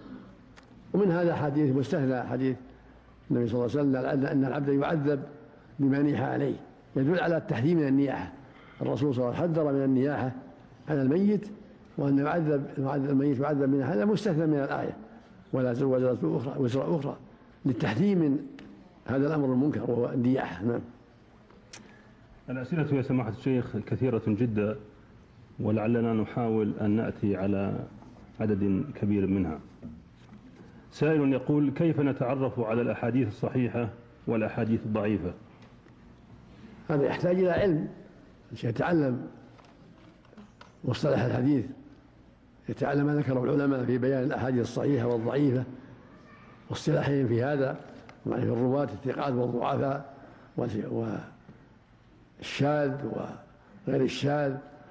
A: ومن هذا حديث مستثنى حديث النبي صلى الله عليه وسلم أن العبد يعذب بما نيح عليه، يدل على التحذير من النياحة. الرسول صلى الله عليه وسلم حذر من النياحة على الميت، وأن الميت يعذب منها، هذا مستثنى من الآية ولا تزر وزر أخرى للتحذير من هذا الأمر المنكر وهو النياحة. نعم.
B: الأسئلة يا سماحة الشيخ كثيرة جدا، ولعلنا نحاول أن نأتي على عدد كبير منها. سائل يقول كيف نتعرف على الأحاديث الصحيحة والأحاديث الضعيفة؟
A: هذا يحتاج إلى علم، يتعلم مصطلح الحديث يتعلم ما ذكره العلماء في بيان الأحاديث الصحيحة والضعيفة واصطلاحهم في هذا، يعني في الرواة الثقات والضعفاء والشاذ وغير الشاذ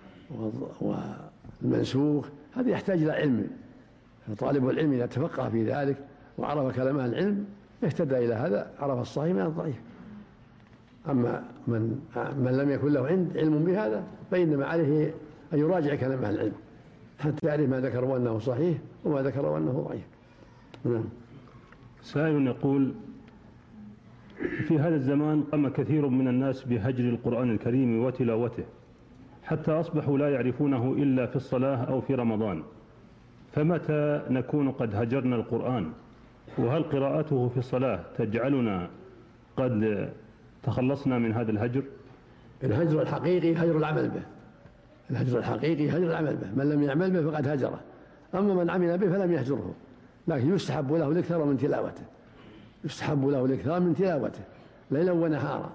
A: والمنسوخ. هذا يحتاج إلى علم، فطالب العلم إذا تفقه في ذلك وعرف كلام أهل العلم اهتدى إلى هذا، عرف الصحيح من الضعيف. أما من لم يكن له علم بهذا فإنما عليه أن يراجع كلام أهل العلم حتى يعرف ما ذكروا أنه صحيح وما ذكروا أنه ضعيف. نعم.
B: سائل يقول: في هذا الزمان قام كثير من الناس بهجر القرآن الكريم وتلاوته حتى أصبحوا لا يعرفونه إلا في الصلاة أو في رمضان، فمتى نكون قد هجرنا القرآن؟ وهل قراءته في الصلاة تجعلنا قد تخلصنا من هذا الهجر؟
A: الهجر الحقيقي هجر العمل به، الهجر الحقيقي هجر العمل به، من لم يعمل به فقد هجره، أما من عمل به فلم يهجره، لكن يستحب له الإكثار من تلاوته، يستحب له الإكثار من تلاوته ليلا ونهارا.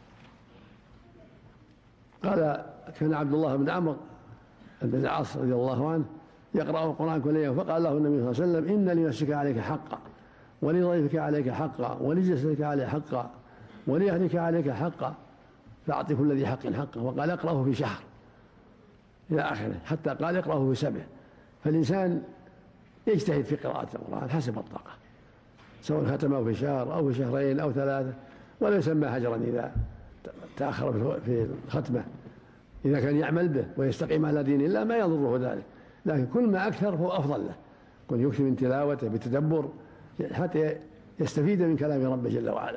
A: قال كان عبد الله بن عمرو بن العاص رضي الله عنه يقرأ القرآن كل يوم، فقال له النبي صلى الله عليه وسلم: إن لنفسك عليك حقا، ولضيفك عليك حقا، ولجسدك عليك حقا، ولأهلك عليك حقا، فأعط كل ذي حق حقه. وقال: اقرأه في شهر إلى آخره، حتى قال: اقرأه في 7. فالإنسان يجتهد في قراءة القرآن حسب الطاقة، سواء ختمه في شهر أو في شهرين أو 3، ولا يسمى هجرا إذا تأخر في الختمة. إذا كان يعمل به ويستقيم على دين الله ما يضره ذلك، لكن كل ما أكثر فهو أفضل له، كن يكثر من تلاوته بتدبر حتى يستفيد من كلام ربه جل وعلا.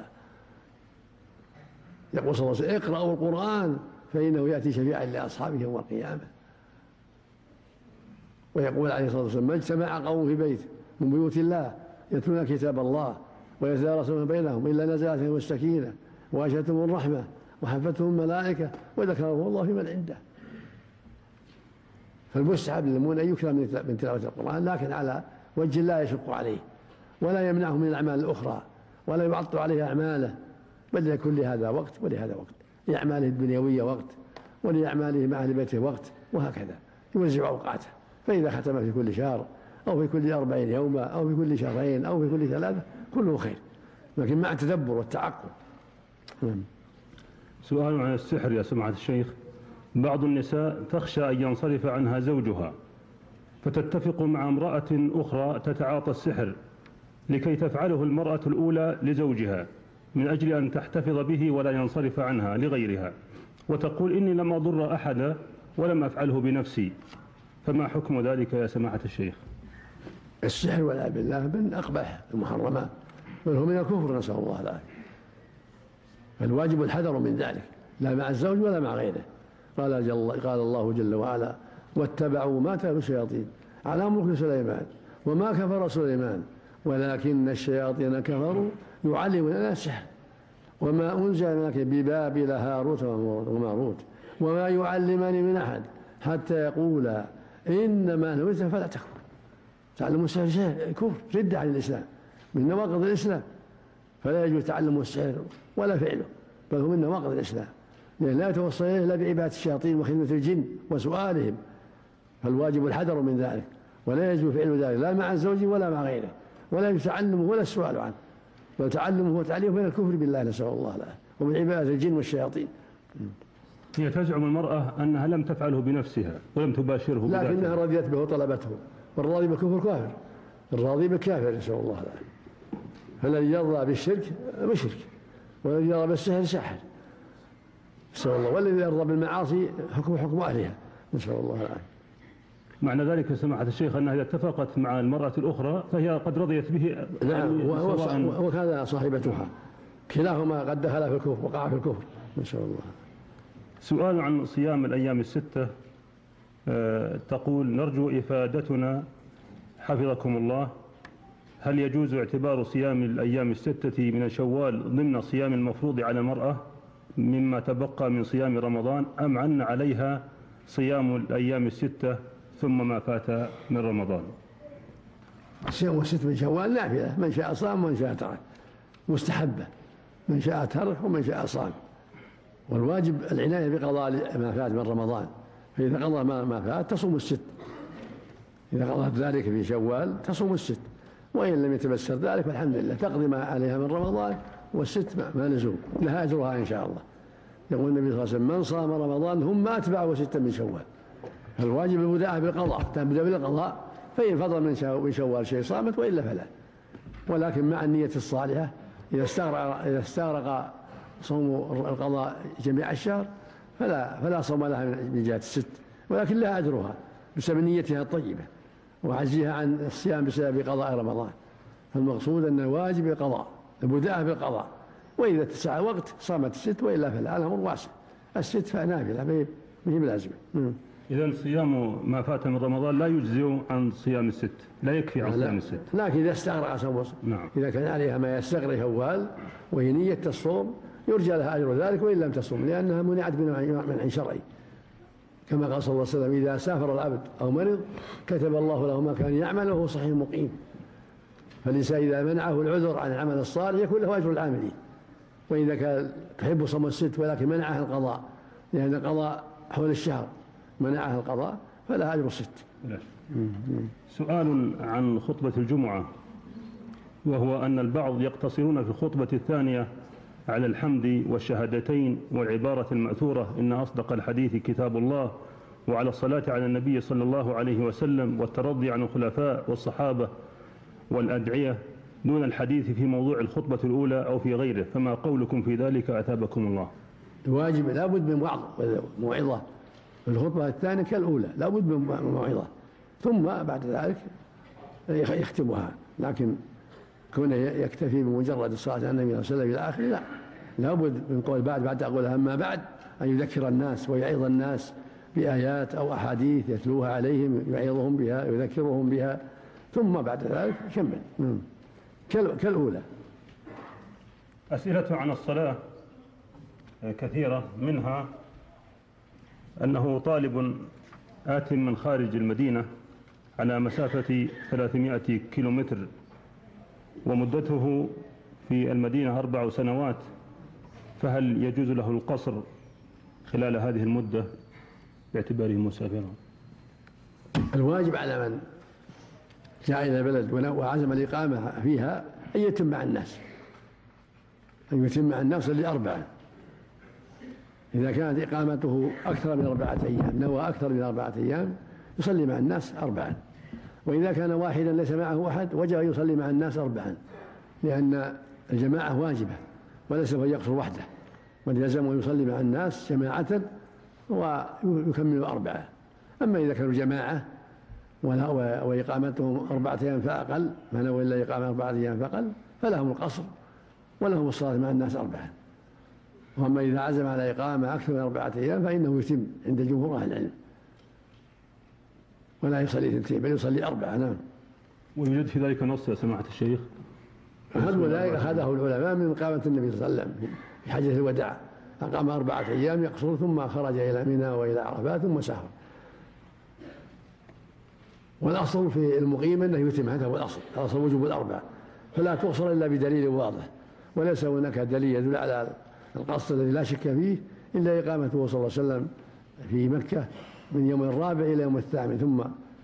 A: يقول صلى الله عليه وسلم: اقرأوا القرآن فإنه يأتي شفيعا لأصحابه يوم القيامة. ويقول عليه الصلاة والسلام: ما اجتمع قوم في بيت من بيوت الله يتلون كتاب الله ويتدارسون بينهم إلا نزلت عليهم السكينة وغشيتهم الرحمة وحفتهم الملائكة وذكرهم الله في من عنده. فالمستحب للمؤمن أن يكثر من تلاوة القرآن، لكن على وجه لا يشق عليه ولا يمنعه من الأعمال الأخرى ولا يعطل عليه أعماله، بل يكون لهذا وقت ولهذا وقت، لأعماله الدنيوية وقت ولأعماله مع أهل بيته وقت، وهكذا يوزع أوقاته. فإذا ختم في كل شهر أو في كل 40 يوما أو في كل شهرين أو في كل 3 كله خير، لكن مع التدبر والتعقل.
B: سؤال عن السحر يا سماحة الشيخ: بعض النساء تخشى أن ينصرف عنها زوجها فتتفق مع امرأة أخرى تتعاطى السحر لكي تفعله المرأة الأولى لزوجها من أجل أن تحتفظ به ولا ينصرف عنها لغيرها، وتقول: إني لم أضر أحدا ولم أفعله بنفسي، فما حكم ذلك يا سماحة الشيخ؟
A: السحر والعياذ بالله من أقبح المحرمات، بل هو من الكفر، نسأل الله العافية. فالواجب الحذر من ذلك، لا مع الزوج ولا مع غيره. قال الله جل وعلا: واتبعوا ما تتلو الشياطين على ملك سليمان وما كفر سليمان ولكن الشياطين كفروا يعلمون الناس السحر وما أنزل ببابل هاروت وماروت وما يعلمان من أحد حتى يقولا إنما نحن فلا تكفر. تعلم السحر كفر، ردة عن الإسلام، من نواقض الإسلام، فلا يجوز تعلم السحر ولا فعله، بل هو من نواقض الإسلام، لأن لا يتوصل إليه إلا بعبادة الشياطين وخدمة الجن وسؤالهم. فالواجب الحذر من ذلك، ولا يجوز فعل ذلك لا مع الزوج ولا مع غيره، ولا يتعلمه ولا السؤال عنه، بل تعلمه وتعليمه من الكفر بالله نسأل الله العافية ومن عبادة الجن والشياطين.
B: هي تزعم المرأة أنها لم تفعله بنفسها ولم تباشره بذاتها،
A: لكنها رضيت به وطلبته، والراضي بالكفر كافر، الراضي بالكافر نسأل الله العافية. فالذي يرضى بالشرك مشرك، والذي يرضى بالسحر ساحر نسأل الله، والذي يرضى بالمعاصي حكم أهلها نسأل الله العافية.
B: معنى ذلك يا سماحة الشيخ أنها إذا اتفقت مع المرأة الأخرى فهي قد رضيت به.
A: نعم، وكذا صاحبتها، كلاهما قد دخل في الكفر، وقع في الكفر نسأل الله.
B: سؤال عن صيام الأيام الستة، تقول: نرجو إفادتنا حفظكم الله، هل يجوز اعتبار صيام الأيام الستة من شوال ضمن صيام المفروض على المرأة مما تبقى من صيام رمضان، أم أن عليها صيام الأيام الستة ثم ما فات من رمضان؟
A: صيام الست من شوال نافلة، من شاء صام ومن شاء ترك، مستحبة، من شاء ترك ومن شاء صام، والواجب العناية بقضاء ما فات من رمضان، فإذا قضى ما فات تصوم الست، إذا قضت ذلك في شوال تصوم الست، وإن لم يتبسر ذلك فالحمد لله تقضي ما عليها من رمضان، والست ما لزوم، لها أجرها إن شاء الله. يقول النبي صلى الله عليه وسلم: من صام رمضان ثم أتبعه 6 من شوال. فالواجب البداءة بالقضاء، تبدأ بالقضاء، فإن فضل من شوال شيء صامت، وإلا فلا. ولكن مع النية الصالحة إذا استغرق صوم القضاء جميع الشهر فلا صوم لها من جهة الست، ولكن لها أجرها بسبب نيتها الطيبة وعجزها عن الصيام بسبب قضاء رمضان. فالمقصود أن الواجب القضاء، البداءة بالقضاء، وإذا اتسع الوقت صامت الست، وإلا فلا. الأمر واسع، الست فنافلة ما هي بلازمة.
B: إذن صيام ما فات من رمضان لا يجزئ عن صيام الست، لا يكفي عن صيام الست.
A: لكن إذا استغرق صوم،
B: نعم،
A: إذا كان عليها ما يستغرق شوال وهي نية الصوم يرجى لها أجر ذلك وإن لم تصوم، لأنها منعت منع شرعي، كما قال صلى الله عليه وسلم: إذا سافر العبد أو مرض كتب الله له ما كان يعمل وهو صحيح مقيم. فالإنسان إذا منعه العذر عن العمل الصالح يكون له أجر العاملين. وإذا كان تحب صوم الست ولكن منعها القضاء، لأن القضاء حول الشهر منعها القضاء، فلها أجر الست.
B: سؤال عن خطبة الجمعة، وهو أن البعض يقتصرون في الخطبة الثانية على الحمد والشهادتين والعبارة المأثورة: إن أصدق الحديث كتاب الله، وعلى الصلاة على النبي صلى الله عليه وسلم، والترضي عن الخلفاء والصحابة والأدعية، دون الحديث في موضوع الخطبة الأولى أو في غيره. فما قولكم في ذلك أثابكم الله؟
A: الواجب لا بد من وعظ وموعظة في الخطبة الثانية كالأولى، لا بد من موعظة، ثم بعد ذلك يختمها. لكن كونه يكتفي بمجرد الصلاة على النبي صلى الله عليه وسلم إلى آخره لا بد من قول بعد أقول أما بعد أن يذكر الناس ويعظ الناس بآيات أو أحاديث يتلوها عليهم، يعظهم بها ويذكرهم بها، ثم بعد ذلك يكمل كالأولى.
B: أسئلة عن الصلاة كثيرة، منها أنه طالب آت من خارج المدينة على مسافة 300 كيلومتر، ومدته في المدينة 4 سنوات، فهل يجوز له القصر خلال هذه المدة باعتباره مسافرا؟ الواجب
A: على من جاء إلى بلد وعزم الإقامة فيها أن يتم مع الناس، يصلي 4. إذا كانت إقامته أكثر من 4 أيام، نوى أكثر من 4 أيام، يصلي مع الناس 4. وإذا كان واحدا ليس معه أحد وجب أن يصلي مع الناس 4، لأن الجماعة واجبة وليس يقصر وحده، بل يلزم يصلي مع الناس جماعة ويكمل 4. أما إذا كانوا جماعة وإقامتهم 4 أيام فأقل، ما نوى إلا إقامة 4 أيام فأقل، فلهم القصر ولهم الصلاة مع الناس 4. وأما إذا عزم على إقامة أكثر من 4 أيام فإنه يتم عند جمهور أهل العلم، ولا يصلي 2 بل يصلي 4. نعم.
B: ويوجد في ذلك نص يا سماحة الشيخ؟
A: أخذه العلماء من إقامة النبي صلى الله عليه وسلم في حجة الوداع، أقام 4 أيام يقصر، ثم خرج إلى منى وإلى عرفات ثم سافر. والأصل في المقيم أنه يتم، هذا هو الأصل وجوب 4، فلا تقصر إلا بدليل واضح، وليس هناك دليل يدل على القصر الذي لا شك فيه إلا إقامته صلى الله عليه وسلم في مكة من يوم الرابع إلى يوم الثامن، ثم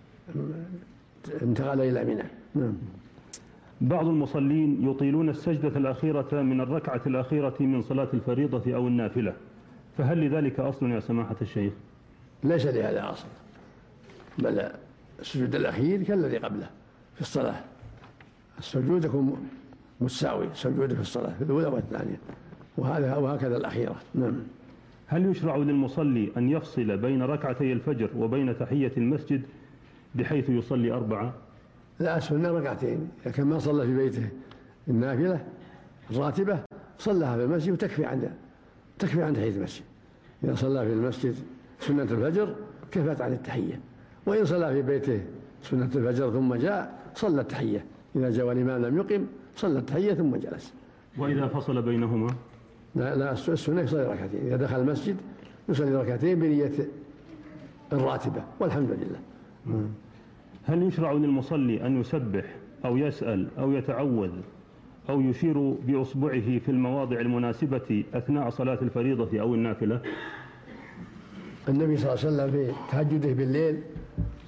A: انتقل إلى منى. نعم.
B: بعض المصلين يطيلون السجدة الأخيرة من الركعة الأخيرة من صلاة الفريضة أو النافلة، فهل لذلك أصل يا سماحة الشيخ؟
A: ليس لهذا أصل، بل السجود الأخير كالذي قبله في الصلاة، السجود يكون متساوي، سجود في الصلاة في الأولى والثانية، وهكذا الأخيرة. نعم.
B: هل يشرع للمصلي أن يفصل بين ركعتي الفجر وبين تحية المسجد بحيث يصلي 4؟
A: لا، السنة 2، إذا كان ما صلى في بيته النافلة الراتبة صلىها في المسجد وتكفي عن تحية المسجد. إذا صلى في المسجد سنة الفجر كفت عن التحية، وإن صلى في بيته سنة الفجر ثم جاء صلى التحية، إذا جاء الإمام لم يقم صلى التحية ثم جلس.
B: وإذا فصل بينهما؟
A: لا، السنة يصلي 2، إذا دخل المسجد يصلي 2 بنية الراتبة، والحمد لله.
B: هل يشرع للمصلي أن يسبح أو يسأل أو يتعوذ أو يشير بإصبعه في المواضع المناسبة أثناء صلاة الفريضة أو النافلة؟
A: النبي صلى الله عليه وسلم في تهجده بالليل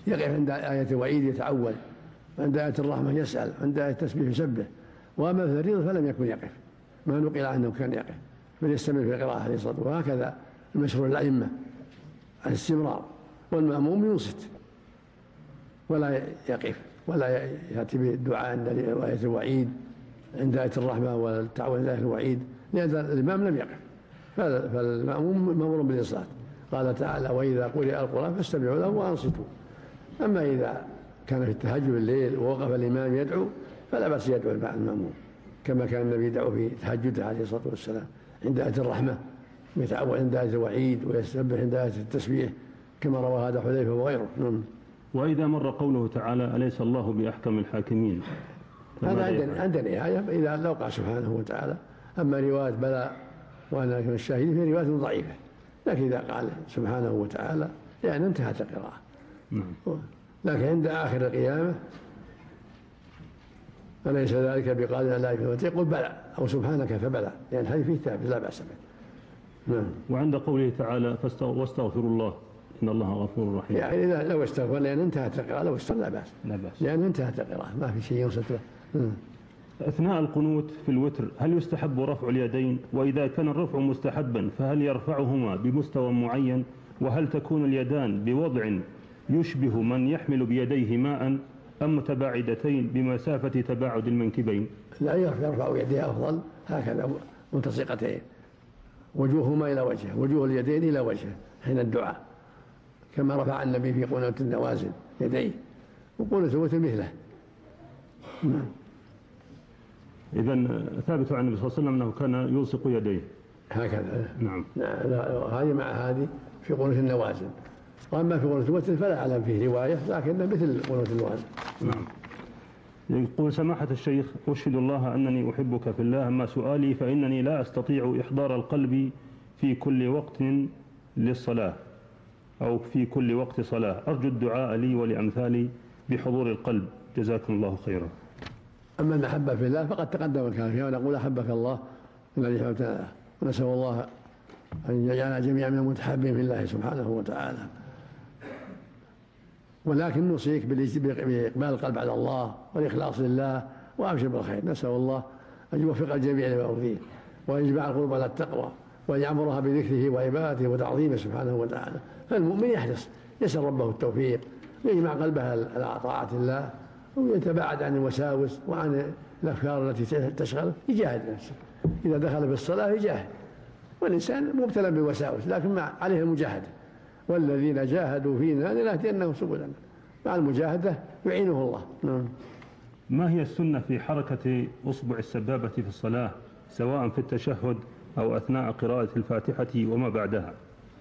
A: يقف عند آية الوعيد يتعوذ، عند آية الرحمة يسأل، عند آية التسبيح يسبح. وأما في الفريضة فلم يكن يقف، ما نقل عنه كان يقف، بل يستمر في القراءة عليه الصلاة والسلام. وهكذا المشهور الأئمة الاستمرار. والمأموم ينصت ولا يقف ولا يأتي بالدعاء عند آية الوعيد، عند آية الرحمة والتعوذ عند آية الوعيد، لأن الإمام لم يقف. فالمأموم مأمور بالإنصات. قال تعالى: وإذا قرئ القرآن فاستمعوا له وأنصتوا. أما إذا كان في التهجد الليل ووقف الإمام يدعو فلا بأس يدعو مع المأموم، كما كان النبي يدعو في تهجده عليه الصلاة والسلام عند آية الرحمة، ويتعوذ عند آية الوعيد، ويسبح عند آية التسبيح، كما روى هذا حذيفة وغيره.
B: وإذا مر قوله تعالى: أليس الله بأحكم الحاكمين؟
A: هذا عند نهاية إذا لو قال سبحانه وتعالى. أما رواية بلى وأنا من الشاهدين في رواية ضعيفة، لكن إذا قال سبحانه وتعالى يعني انتهت القراءة. لكن عند آخر القيامة أليس ذلك بقادر لا يقول بلى أو سبحانك فبلى، لأن هذه فيه تابع لا بأس به.
B: وعند قوله تعالى: واستغفروا الله إن الله غفور رحيم،
A: يعني إذا لو استغفر لأن انتهت القراءة، لو استغفر لا بأس لأن انتهت القراءة، ما في شيء ينصت له.
B: أثناء القنوت في الوتر هل يستحب رفع اليدين؟ وإذا كان الرفع مستحبا فهل يرفعهما بمستوى معين؟ وهل تكون اليدان بوضع يشبه من يحمل بيديه ماء أم متباعدتين بمسافة تباعد المنكبين؟
A: لا، يرفع يديه أفضل هكذا ملتصقتين، وجوههما إلى وجهه، وجوه اليدين إلى وجهه حين الدعاء، كما رفع النبي في قنوت النوازل يديه، وقنوت الوتر مثله.
B: إذن ثابت عن النبي صلى الله عليه وسلم أنه كان يلصق يديه
A: هكذا.
B: نعم.
A: هذه مع هذه في قنوت النوازل. وأما في قنوت الوتر فلا أعلم فيه رواية، لكن مثل قنوت النوازل.
B: نعم. يقول: سماحة الشيخ، أشهد الله أنني أحبك في الله، أما سؤالي فإنني لا أستطيع إحضار القلب في كل وقت للصلاة أو في كل وقت صلاة، أرجو الدعاء لي ولأمثالي بحضور القلب، جزاكم الله خيرا.
A: أما المحبة في الله فقد تقدم الكلام فيها، ونقول: أحبك الله الذي أحببتنا، ونسأل الله أن يجعلنا جميعا من المتحابين في الله سبحانه وتعالى. ولكن نوصيك بإقبال القلب على الله والإخلاص لله، وأبشر بالخير. نسأل الله أن يوفق الجميع لما يرضيه، ويجمع القلوب على التقوى، وأن يعمرها بذكره وعبادته وتعظيمه سبحانه وتعالى. فالمؤمن يحرص يسأل ربه التوفيق، يجمع قلبه على طاعة الله، ويتباعد عن الوساوس وعن الأفكار التي تشغله، يجاهد نفسه. إذا دخل في الصلاة يجاهد، والإنسان مبتلى بالوساوس، لكن عليه المجاهدة. والذين جاهدوا فينا لنهدينهم سبلنا، مع المجاهدة يعينه الله.
B: ما هي السنة في حركة أصبع السبابة في الصلاة، سواء في التشهد أو أثناء قراءة الفاتحة وما بعدها؟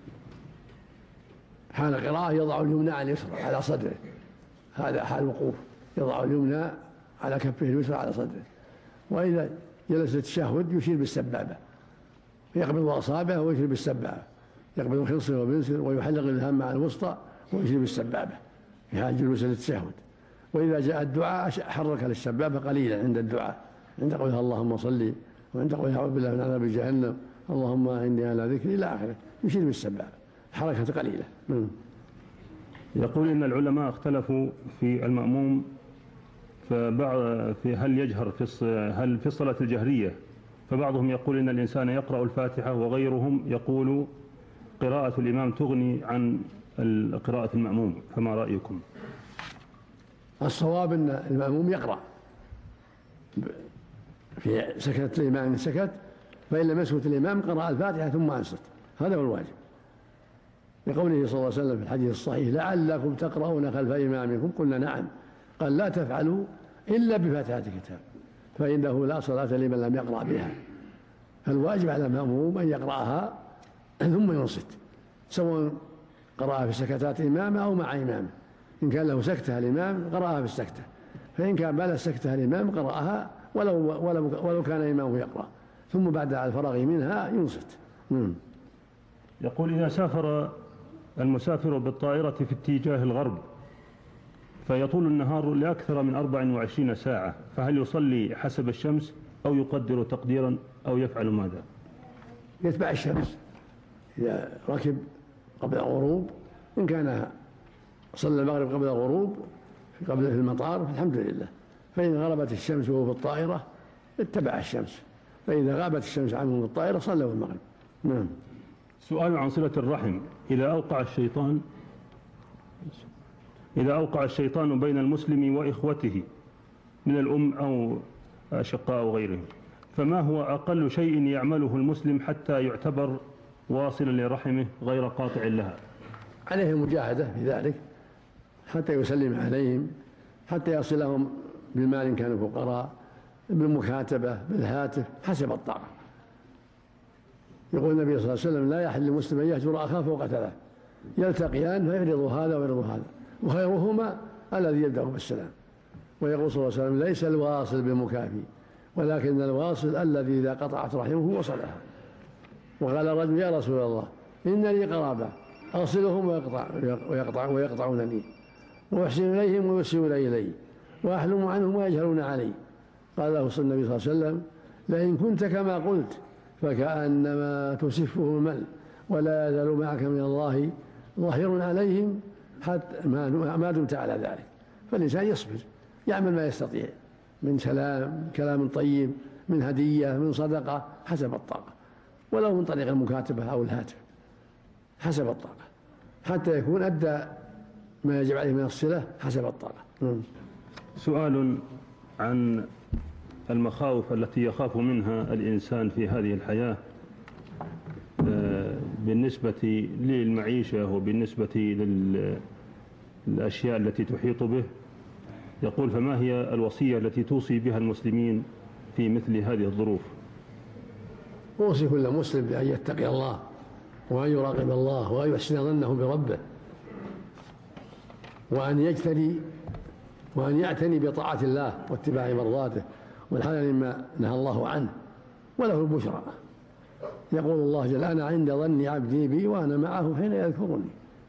A: حال القراءة يضع اليمنى على اليسرى على صدره، هذا حال الوقوف، يضع اليمنى على كفه اليسرى على صدره. وإذا جلس التشهد يشير بالسبابة، يقبض أصابعه ويشير بالسبابة، يقبض الخنصر وبنصر، ويحلق الإبهام مع الوسطى ويشير بالسبابة في حال جلوس للتشهد. وإذا جاء الدعاء حرك للسبابة قليلا عند الدعاء، عند قولها اللهم صل، وعند قولها أعوذ بالله من عذاب جهنم، اللهم إني على ذكري إلى آخره، يشير بالسبابة حركة قليلة.
B: يقول إن العلماء اختلفوا في المأموم في هل يجهر هل في الصلاة الجهرية، فبعضهم يقول إن الإنسان يقرأ الفاتحة، وغيرهم يقول قراءة الإمام تغني عن قراءة المأموم، فما رأيكم؟
A: الصواب أن المأموم يقرأ في سكت الإمام، سكت، فإن لم يسكت الإمام قرأ الفاتحة ثم أنصت، هذا هو الواجب، لقوله صلى الله عليه وسلم في الحديث الصحيح: لعلكم تقرؤون خلف إمامكم، قلنا نعم، قال: لا تفعلوا إلا بفاتحة الكتاب، فإنه لا صلاة لمن لم يقرأ بها. فالواجب على المأموم أن يقرأها ثم ينصت، سواء قرأها في سكتات إمامه أو مع إمامه. إن كان له سكتة الإمام قرأها في السكتة، فإن كان ما له سكتة الإمام قرأها ولو كان إمامه يقرأ، ثم بعد الفراغ منها ينصت.
B: يقول: إذا سافر المسافر بالطائرة في اتجاه الغرب فيطول النهار لأكثر من 24 ساعة، فهل يصلي حسب الشمس أو يقدر تقديرا أو يفعل ماذا؟
A: يتبع الشمس إذا ركب قبل الغروب، إن كان صلى المغرب قبل الغروب في المطار فالحمد لله. فإن غربت الشمس وهو في الطائرة اتبع الشمس، فإذا غابت الشمس عنه في الطائرة صلوا المغرب. نعم.
B: سؤال عن صلة الرحم. إذا أوقع الشيطان بين المسلم وإخوته من الأم أو أشقاء أو غيرهم، فما هو أقل شيء يعمله المسلم حتى يعتبر واصلا لرحمه غير قاطع لها؟
A: عليه المجاهدة في ذلك حتى يسلم عليهم، حتى يصلهم بالمال إن كانوا فقراء، بالمكاتبة، بالهاتف، حسب الطاقة. يقول النبي صلى الله عليه وسلم: لا يحل للمسلم أن يهجر أخاه فوق 3، يلتقيان فيعرض هذا ويعرض هذا، وخيرهما الذي يبدأ بالسلام. ويقول صلى الله عليه وسلم: ليس الواصل بالمكافي، ولكن الواصل الذي إذا قطعت رحمه وصلها. وقال الرجل: يا رسول الله، إن لي قرابة أصلهم ويقطعونني، وأحسن إليهم ويسيئون إلي، وأحلم عنهم ويجهلون علي. قال له النبي صلى الله عليه وسلم: لئن كنت كما قلت فكأنما تسفه المل، ولا يزال معك من الله ظهير عليهم حتى ما دمت على ذلك. فالإنسان يصبر، يعمل ما يستطيع من سلام، كلام طيب، من هدية، من صدقة، حسب الطاقة، ولو من طريق المكاتبة أو الهاتف، حسب الطاقة، حتى يكون أدى ما يجب عليه من الصلة حسب الطاقة.
B: سؤال عن المخاوف التي يخاف منها الإنسان في هذه الحياة بالنسبة للمعيشة وبالنسبة للأشياء التي تحيط به. يقول: فما هي الوصية التي توصي بها المسلمين في مثل هذه الظروف؟
A: أوصي كل مسلم بأن يتقي الله، وأن يراقب الله، وأن يحسن ظنه بربه، وأن يعتني بطاعة الله واتباع مرضاته والحذر مما نهى الله عنه، وله البشرى. يقول الله جل: أنا عند ظن عبدي بي وأنا معه حين يذكرني.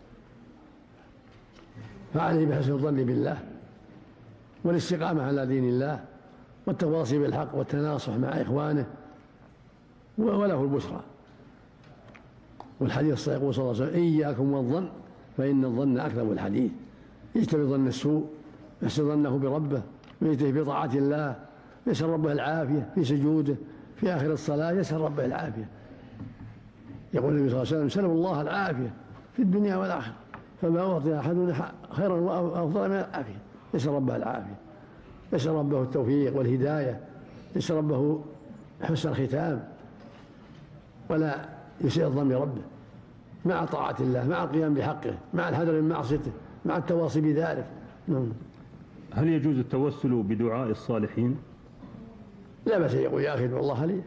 A: فعليه بحسن الظن بالله، والاستقامة على دين الله، والتواصي بالحق، والتناصح مع إخوانه، وله البشرى. والحديث يقول صلى الله عليه وسلم: إياكم والظن فإن الظن أكذب الحديث. يجتنب ظن السوء، يحسن ظنه بربه، ويجتهد بطاعة الله، يسأل ربه العافية في سجوده، في آخر الصلاة يسأل ربه العافية. يقول النبي صلى الله عليه وسلم: سلوا الله العافية في الدنيا والآخرة، فما أعطي أحد خيرا وأفضل من العافية. يسأل ربه العافية، يسأل ربه التوفيق والهداية، يسأل ربه حسن الختام، ولا يسيء الظن بربه، مع طاعة الله، مع القيام بحقه، مع الحذر من معصيته، مع التواصي بذلك.
B: هل يجوز التوسل بدعاء الصالحين؟
A: لا بأس. يقول: يا أخي ادعو الله لي،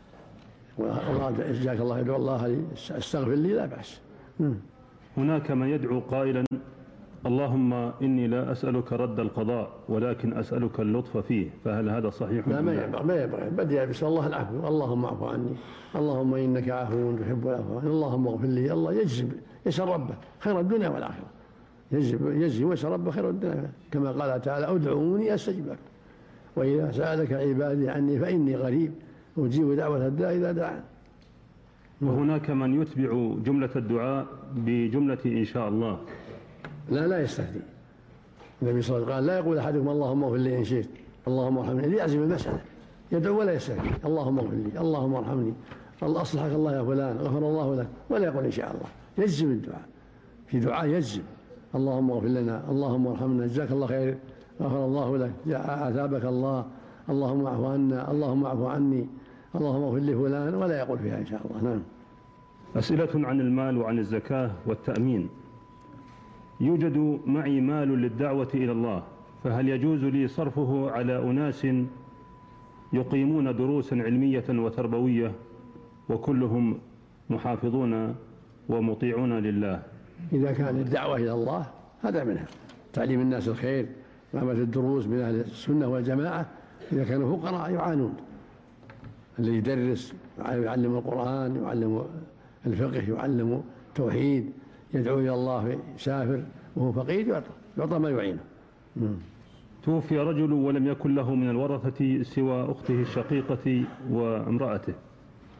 A: جزاك الله يدعو الله لي، استغفر لي، لا بأس.
B: هناك من يدعو قائلا: اللهم إني لا أسألك رد القضاء ولكن أسألك اللطف فيه، فهل هذا صحيح؟
A: لا، ما ينبغي. بدأ بسم الله العفو، اللهم اعف عني، اللهم إنك عفو تحب العفو، اللهم اغفر لي. الله يسأل ربه خير الدنيا والآخرة، يجزي ويسأل ربه خير الدنيا، كما قال تعالى: ادعوني أستجب لكم، وإذا سألك عبادي عني فإني قريب أجيب دعوة الداعي إذا دعان.
B: وهناك من يتبع جملة الدعاء بجملة إن شاء الله.
A: لا يستهدي. النبي صلى الله عليه وسلم قال: لا يقول أحدكم اللهم اغفر لي إن شئت، اللهم ارحمني، ليعزم المسألة، يدعو ولا يستهدي. اللهم اغفر لي، اللهم ارحمني، الله أصلحك الله يا فلان، غفر الله لك، ولا يقول إن شاء الله. يجزم الدعاء، في دعاء يجزم: اللهم اغفر لنا، اللهم ارحمنا، جزاك الله خير، غفر الله لك، عذابك الله، اللهم اعف عنا، اللهم اعف عني، اللهم اغفر لفلان، ولا يقول فيها إن شاء الله. نعم.
B: أسئلة عن المال وعن الزكاة والتأمين. يوجد معي مال للدعوة إلى الله، فهل يجوز لي صرفه على أناس يقيمون دروسا علمية وتربوية وكلهم محافظون ومطيعون لله؟
A: إذا كان الدعوة إلى الله هذا منها، تعليم الناس الخير، إقامة الدروس من أهل السنة والجماعة. إذا كانوا فقراء يعانون، اللي يدرس يعلم القرآن، يعلم الفقه، يعلم التوحيد، يدعو إلى الله، يسافر وهو فقير يعطى ما يعينه.
B: توفي رجل ولم يكن له من الورثة سوى أخته الشقيقة وامرأته،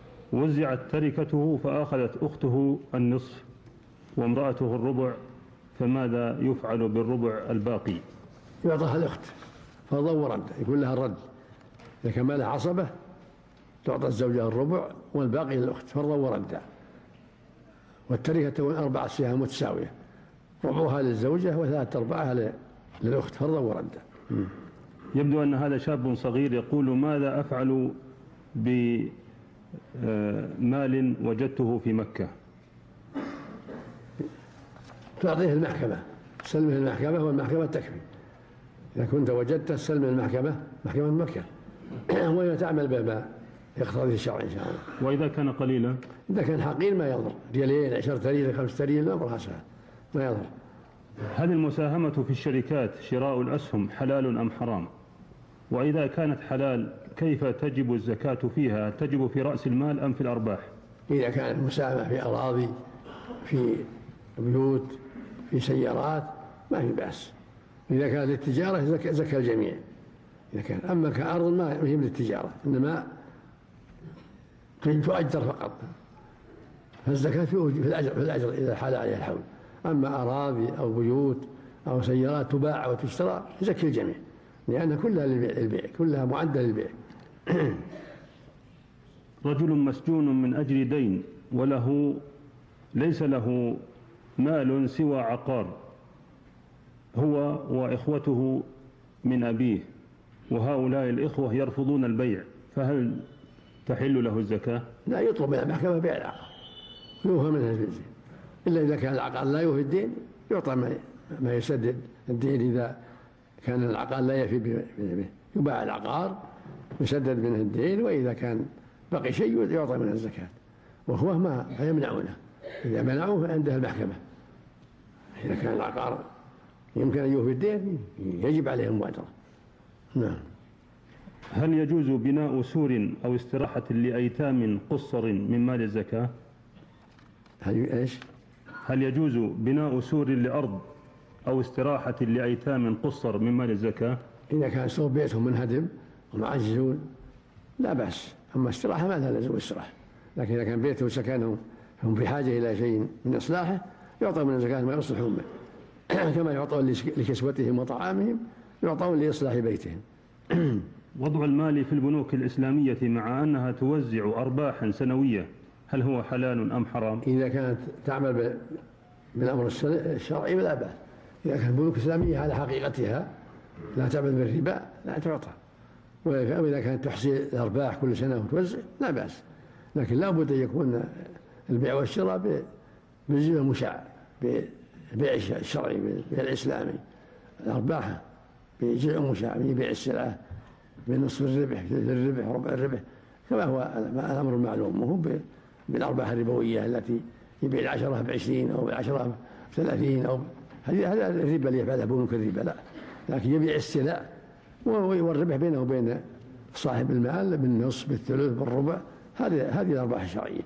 B: وزعت تركته فأخذت أخته النصف وامرأته الربع، فماذا يفعل بالربع الباقي؟
A: يعطاها الأخت فرضا ورد، يكون لها الرد. إذا كان ما لها عصبة تعطى الزوجة الربع والباقي للأخت فرضا وردا. والتركة تكون 4 سهام متساوية، ربعها للزوجة وثلاثة أرباعها للأخت فرضا وردا.
B: يبدو أن هذا شاب صغير يقول: ماذا أفعل بمال وجدته في مكة؟
A: تعطيه المحكمة، سلمه المحكمة والمحكمة تكفي. إذا كنت وجدته سلم المحكمة، محكمة مكة، وهي تعمل بما يقتضيه الشرع إن شاء الله.
B: وإذا كان قليلا؟
A: إذا كان حقير ما يضر، ريالين 10 ريال 5 ريال الأمر سهل ما يضر.
B: هل المساهمة في الشركات شراء الأسهم حلال أم حرام؟ وإذا كانت حلال كيف تجب الزكاة فيها؟ تجب في رأس المال أم في الأرباح؟
A: إذا كانت المساهمة في أراضي، في بيوت، في سيارات ما في بأس. إذا كانت للتجارة زكى الجميع. إذا كان أما كأرض ما هي للتجارة، إنما تؤجر فقط، فالزكاة في الأجر إذا حال عليها الحول. أما أراضي أو بيوت أو سيارات تباع وتشترى يزكي الجميع، لأن كلها للبيع، كلها معدة للبيع.
B: رجل مسجون من أجل دين ليس له مال سوى عقار، هو وإخوته من أبيه، وهؤلاء الإخوة يرفضون البيع، فهل تحل له الزكاة؟
A: لا، يطلب من المحكمة بيع العقار ويوفى منها الزكاة، إلا إذا كان العقار لا يوفي الدين يعطى ما يسدد الدين. إذا كان العقار لا يفي به يباع العقار يسدد منه الدين، وإذا كان بقي شيء يعطى منه الزكاة. وهو ما يمنعونه، إذا منعوه عندها المحكمة. إذا كان العقار يمكن أن يوفي الدين يجب عليه المبادرة. نعم.
B: هل يجوز بناء سور أو استراحة لأيتام قصر من مال الزكاة؟ هل يجوز بناء سور لأرض أو استراحة لأيتام قصر من مال الزكاة؟
A: إذا كان سور بيتهم منهدم ومعجزون لا بأس، أما استراحة ما لها لزوم استراحة. لكن إذا كان بيته وسكنهم هم بحاجة إلى شيء من إصلاحه يعطى من الزكاة ما يصلحون به، كما يعطون لكسوتهم وطعامهم يعطون لإصلاح بيتهم.
B: وضع المال في البنوك الإسلامية مع أنها توزع أرباحا سنوية، هل هو حلال أم حرام؟
A: إذا كانت تعمل بالأمر الشرعي فلا بأس. إذا كانت البنوك الإسلامية على حقيقتها لا تعمل بالربا لا تعطى، وإذا كانت تحصي الأرباح كل سنة وتوزع لا بأس. لكن لا بد أن يكون البيع والشراء بالجزء المشاع، بالبيع الشرعي بالبيع الإسلامي، الأرباح بجزء مشاع، بيع السلعة بنصف الربح، ثلث الربح، ربع الربح، كما هو الأمر المعلوم، وهو بالأرباح الربوية التي يبيع العشرة ب20 أو بالعشرة ب30 أو هذا الربا اللي يفعلها بنوك الربا، لا، لكن يبيع السلع والربح بينه وبين صاحب المال بالنصف بالثلث بالربع. هذه الأرباح الشرعية.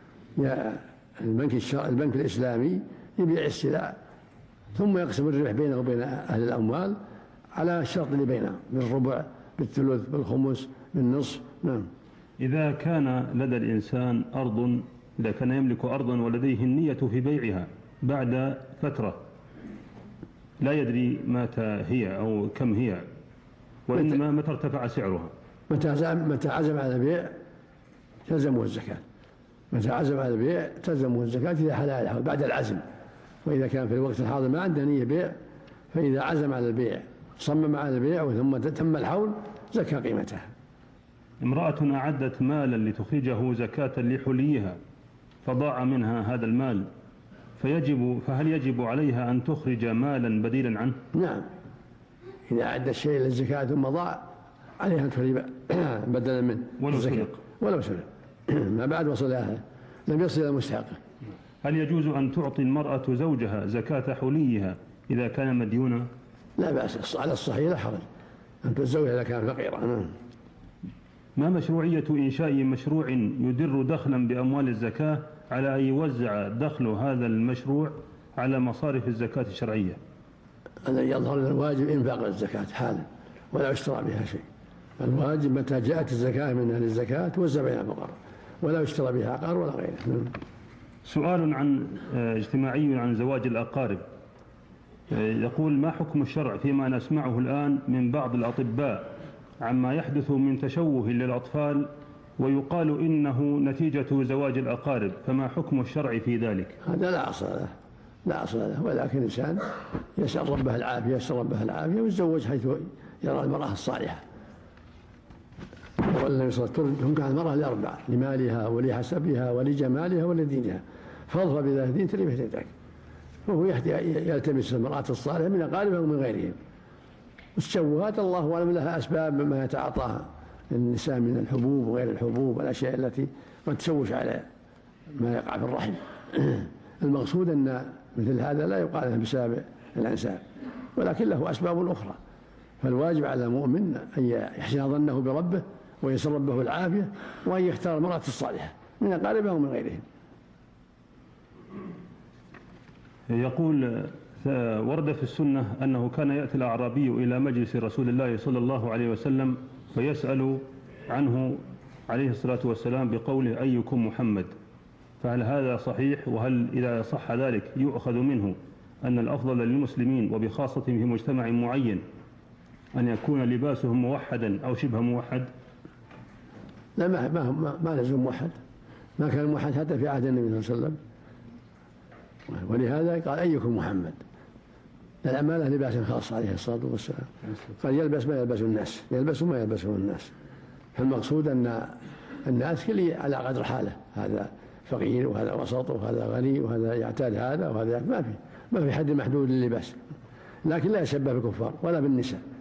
A: البنك الإسلامي يبيع السلع ثم يقسم الربح بينه وبين أهل الأموال على الشرط اللي بينه، بالربع بالثلث بالخمس بالنصف. نعم.
B: إذا كان لدى الإنسان أرض، إذا كان يملك أرضا ولديه النية في بيعها بعد فترة لا يدري متى هي أو كم هي، وإنما متى ارتفع سعرها،
A: متى عزم على البيع تلزمه الزكاة. متى عزم على البيع تلزمه الزكاة إذا حل على الحول بعد العزم. وإذا كان في الوقت الحاضر ما عنده نية بيع، فإذا عزم على البيع صمم على البيع ثم تم الحول زكى قيمتها.
B: امرأة أعدت مالا لتخرجه زكاة لحليها فضاع منها هذا المال، فهل يجب عليها أن تخرج مالا بديلا عنه؟
A: نعم، إذا أعد الشيء للزكاة ثم ضاع عليها أن تخرج بدلا منه ولو سرق ما بعد وصل أهله لم يصل إلى مستحقه.
B: هل يجوز أن تعطي المرأة زوجها زكاة حليها إذا كان مديونا؟
A: لا بأس، على الصحيح لا حرج أن تزوجها إذا كان فقيرا.
B: ما مشروعية إنشاء مشروع يدر دخلا بأموال الزكاة على أن يوزع دخل هذا المشروع على مصارف الزكاة الشرعية؟
A: الذي يظهر الواجب إنفاق الزكاة حالا ولا يشترى بها شيء. الواجب متى جاءت الزكاة من أهل الزكاة توزع بها الفقراء ولا يشترى بها عقار ولا غيره.
B: سؤال اجتماعي عن زواج الأقارب. يقول: ما حكم الشرع فيما نسمعه الآن من بعض الأطباء عما يحدث من تشوه للأطفال ويقال إنه نتيجة زواج الأقارب، فما حكم الشرع في ذلك؟
A: هذا لا أصل له، لا أصل له، ولكن الإنسان يسأل ربه العافية، يسأل ربه العافية ويتزوج حيث يرى المرأة الصالحة. والنبي صلى الله عليه وسلم تنكح المرأة لأربع: لمالها ولحسبها ولجمالها ولدينها، فاظفر بذات الدين تربت يداك. فهو يلتمس المرأة الصالحة من أقاربها ومن غيرهم. والتشوهات الله أعلم لها أسباب، ما يتعاطاها النساء من الحبوب وغير الحبوب والأشياء التي قد تشوش على ما يقع في الرحم. المقصود أن مثل هذا لا يقال بسبب الأنساب، ولكن له أسباب أخرى. فالواجب على المؤمن أن يحسن ظنه بربه ويسأل ربه العافية، وأن يختار المرأة الصالحة من أقاربها ومن غيرهم.
B: يقول: ورد في السنة أنه كان يأتي الأعرابي إلى مجلس رسول الله صلى الله عليه وسلم فيسأل عنه عليه الصلاة والسلام بقوله: أيكم محمد؟ فهل هذا صحيح؟ وهل إذا صح ذلك يؤخذ منه أن الأفضل للمسلمين وبخاصة في مجتمع معين أن يكون لباسهم موحدا أو شبه موحد؟
A: لا، ما لزم موحد، ما كان موحد حتى في عهد النبي صلى الله عليه وسلم. ولهذا قال: أيكم محمد؟ الأمانة لباس خاص عليه الصلاة والسلام، قال: يلبس ما يلبسه الناس، يلبس ما يلبسه الناس. فالمقصود أن الناس كل على قدر حاله، هذا فقير وهذا وسط وهذا غني وهذا يعتاد هذا وهذا، ما في حد محدود للباس، لكن لا يشبه بالكفار ولا بالنساء.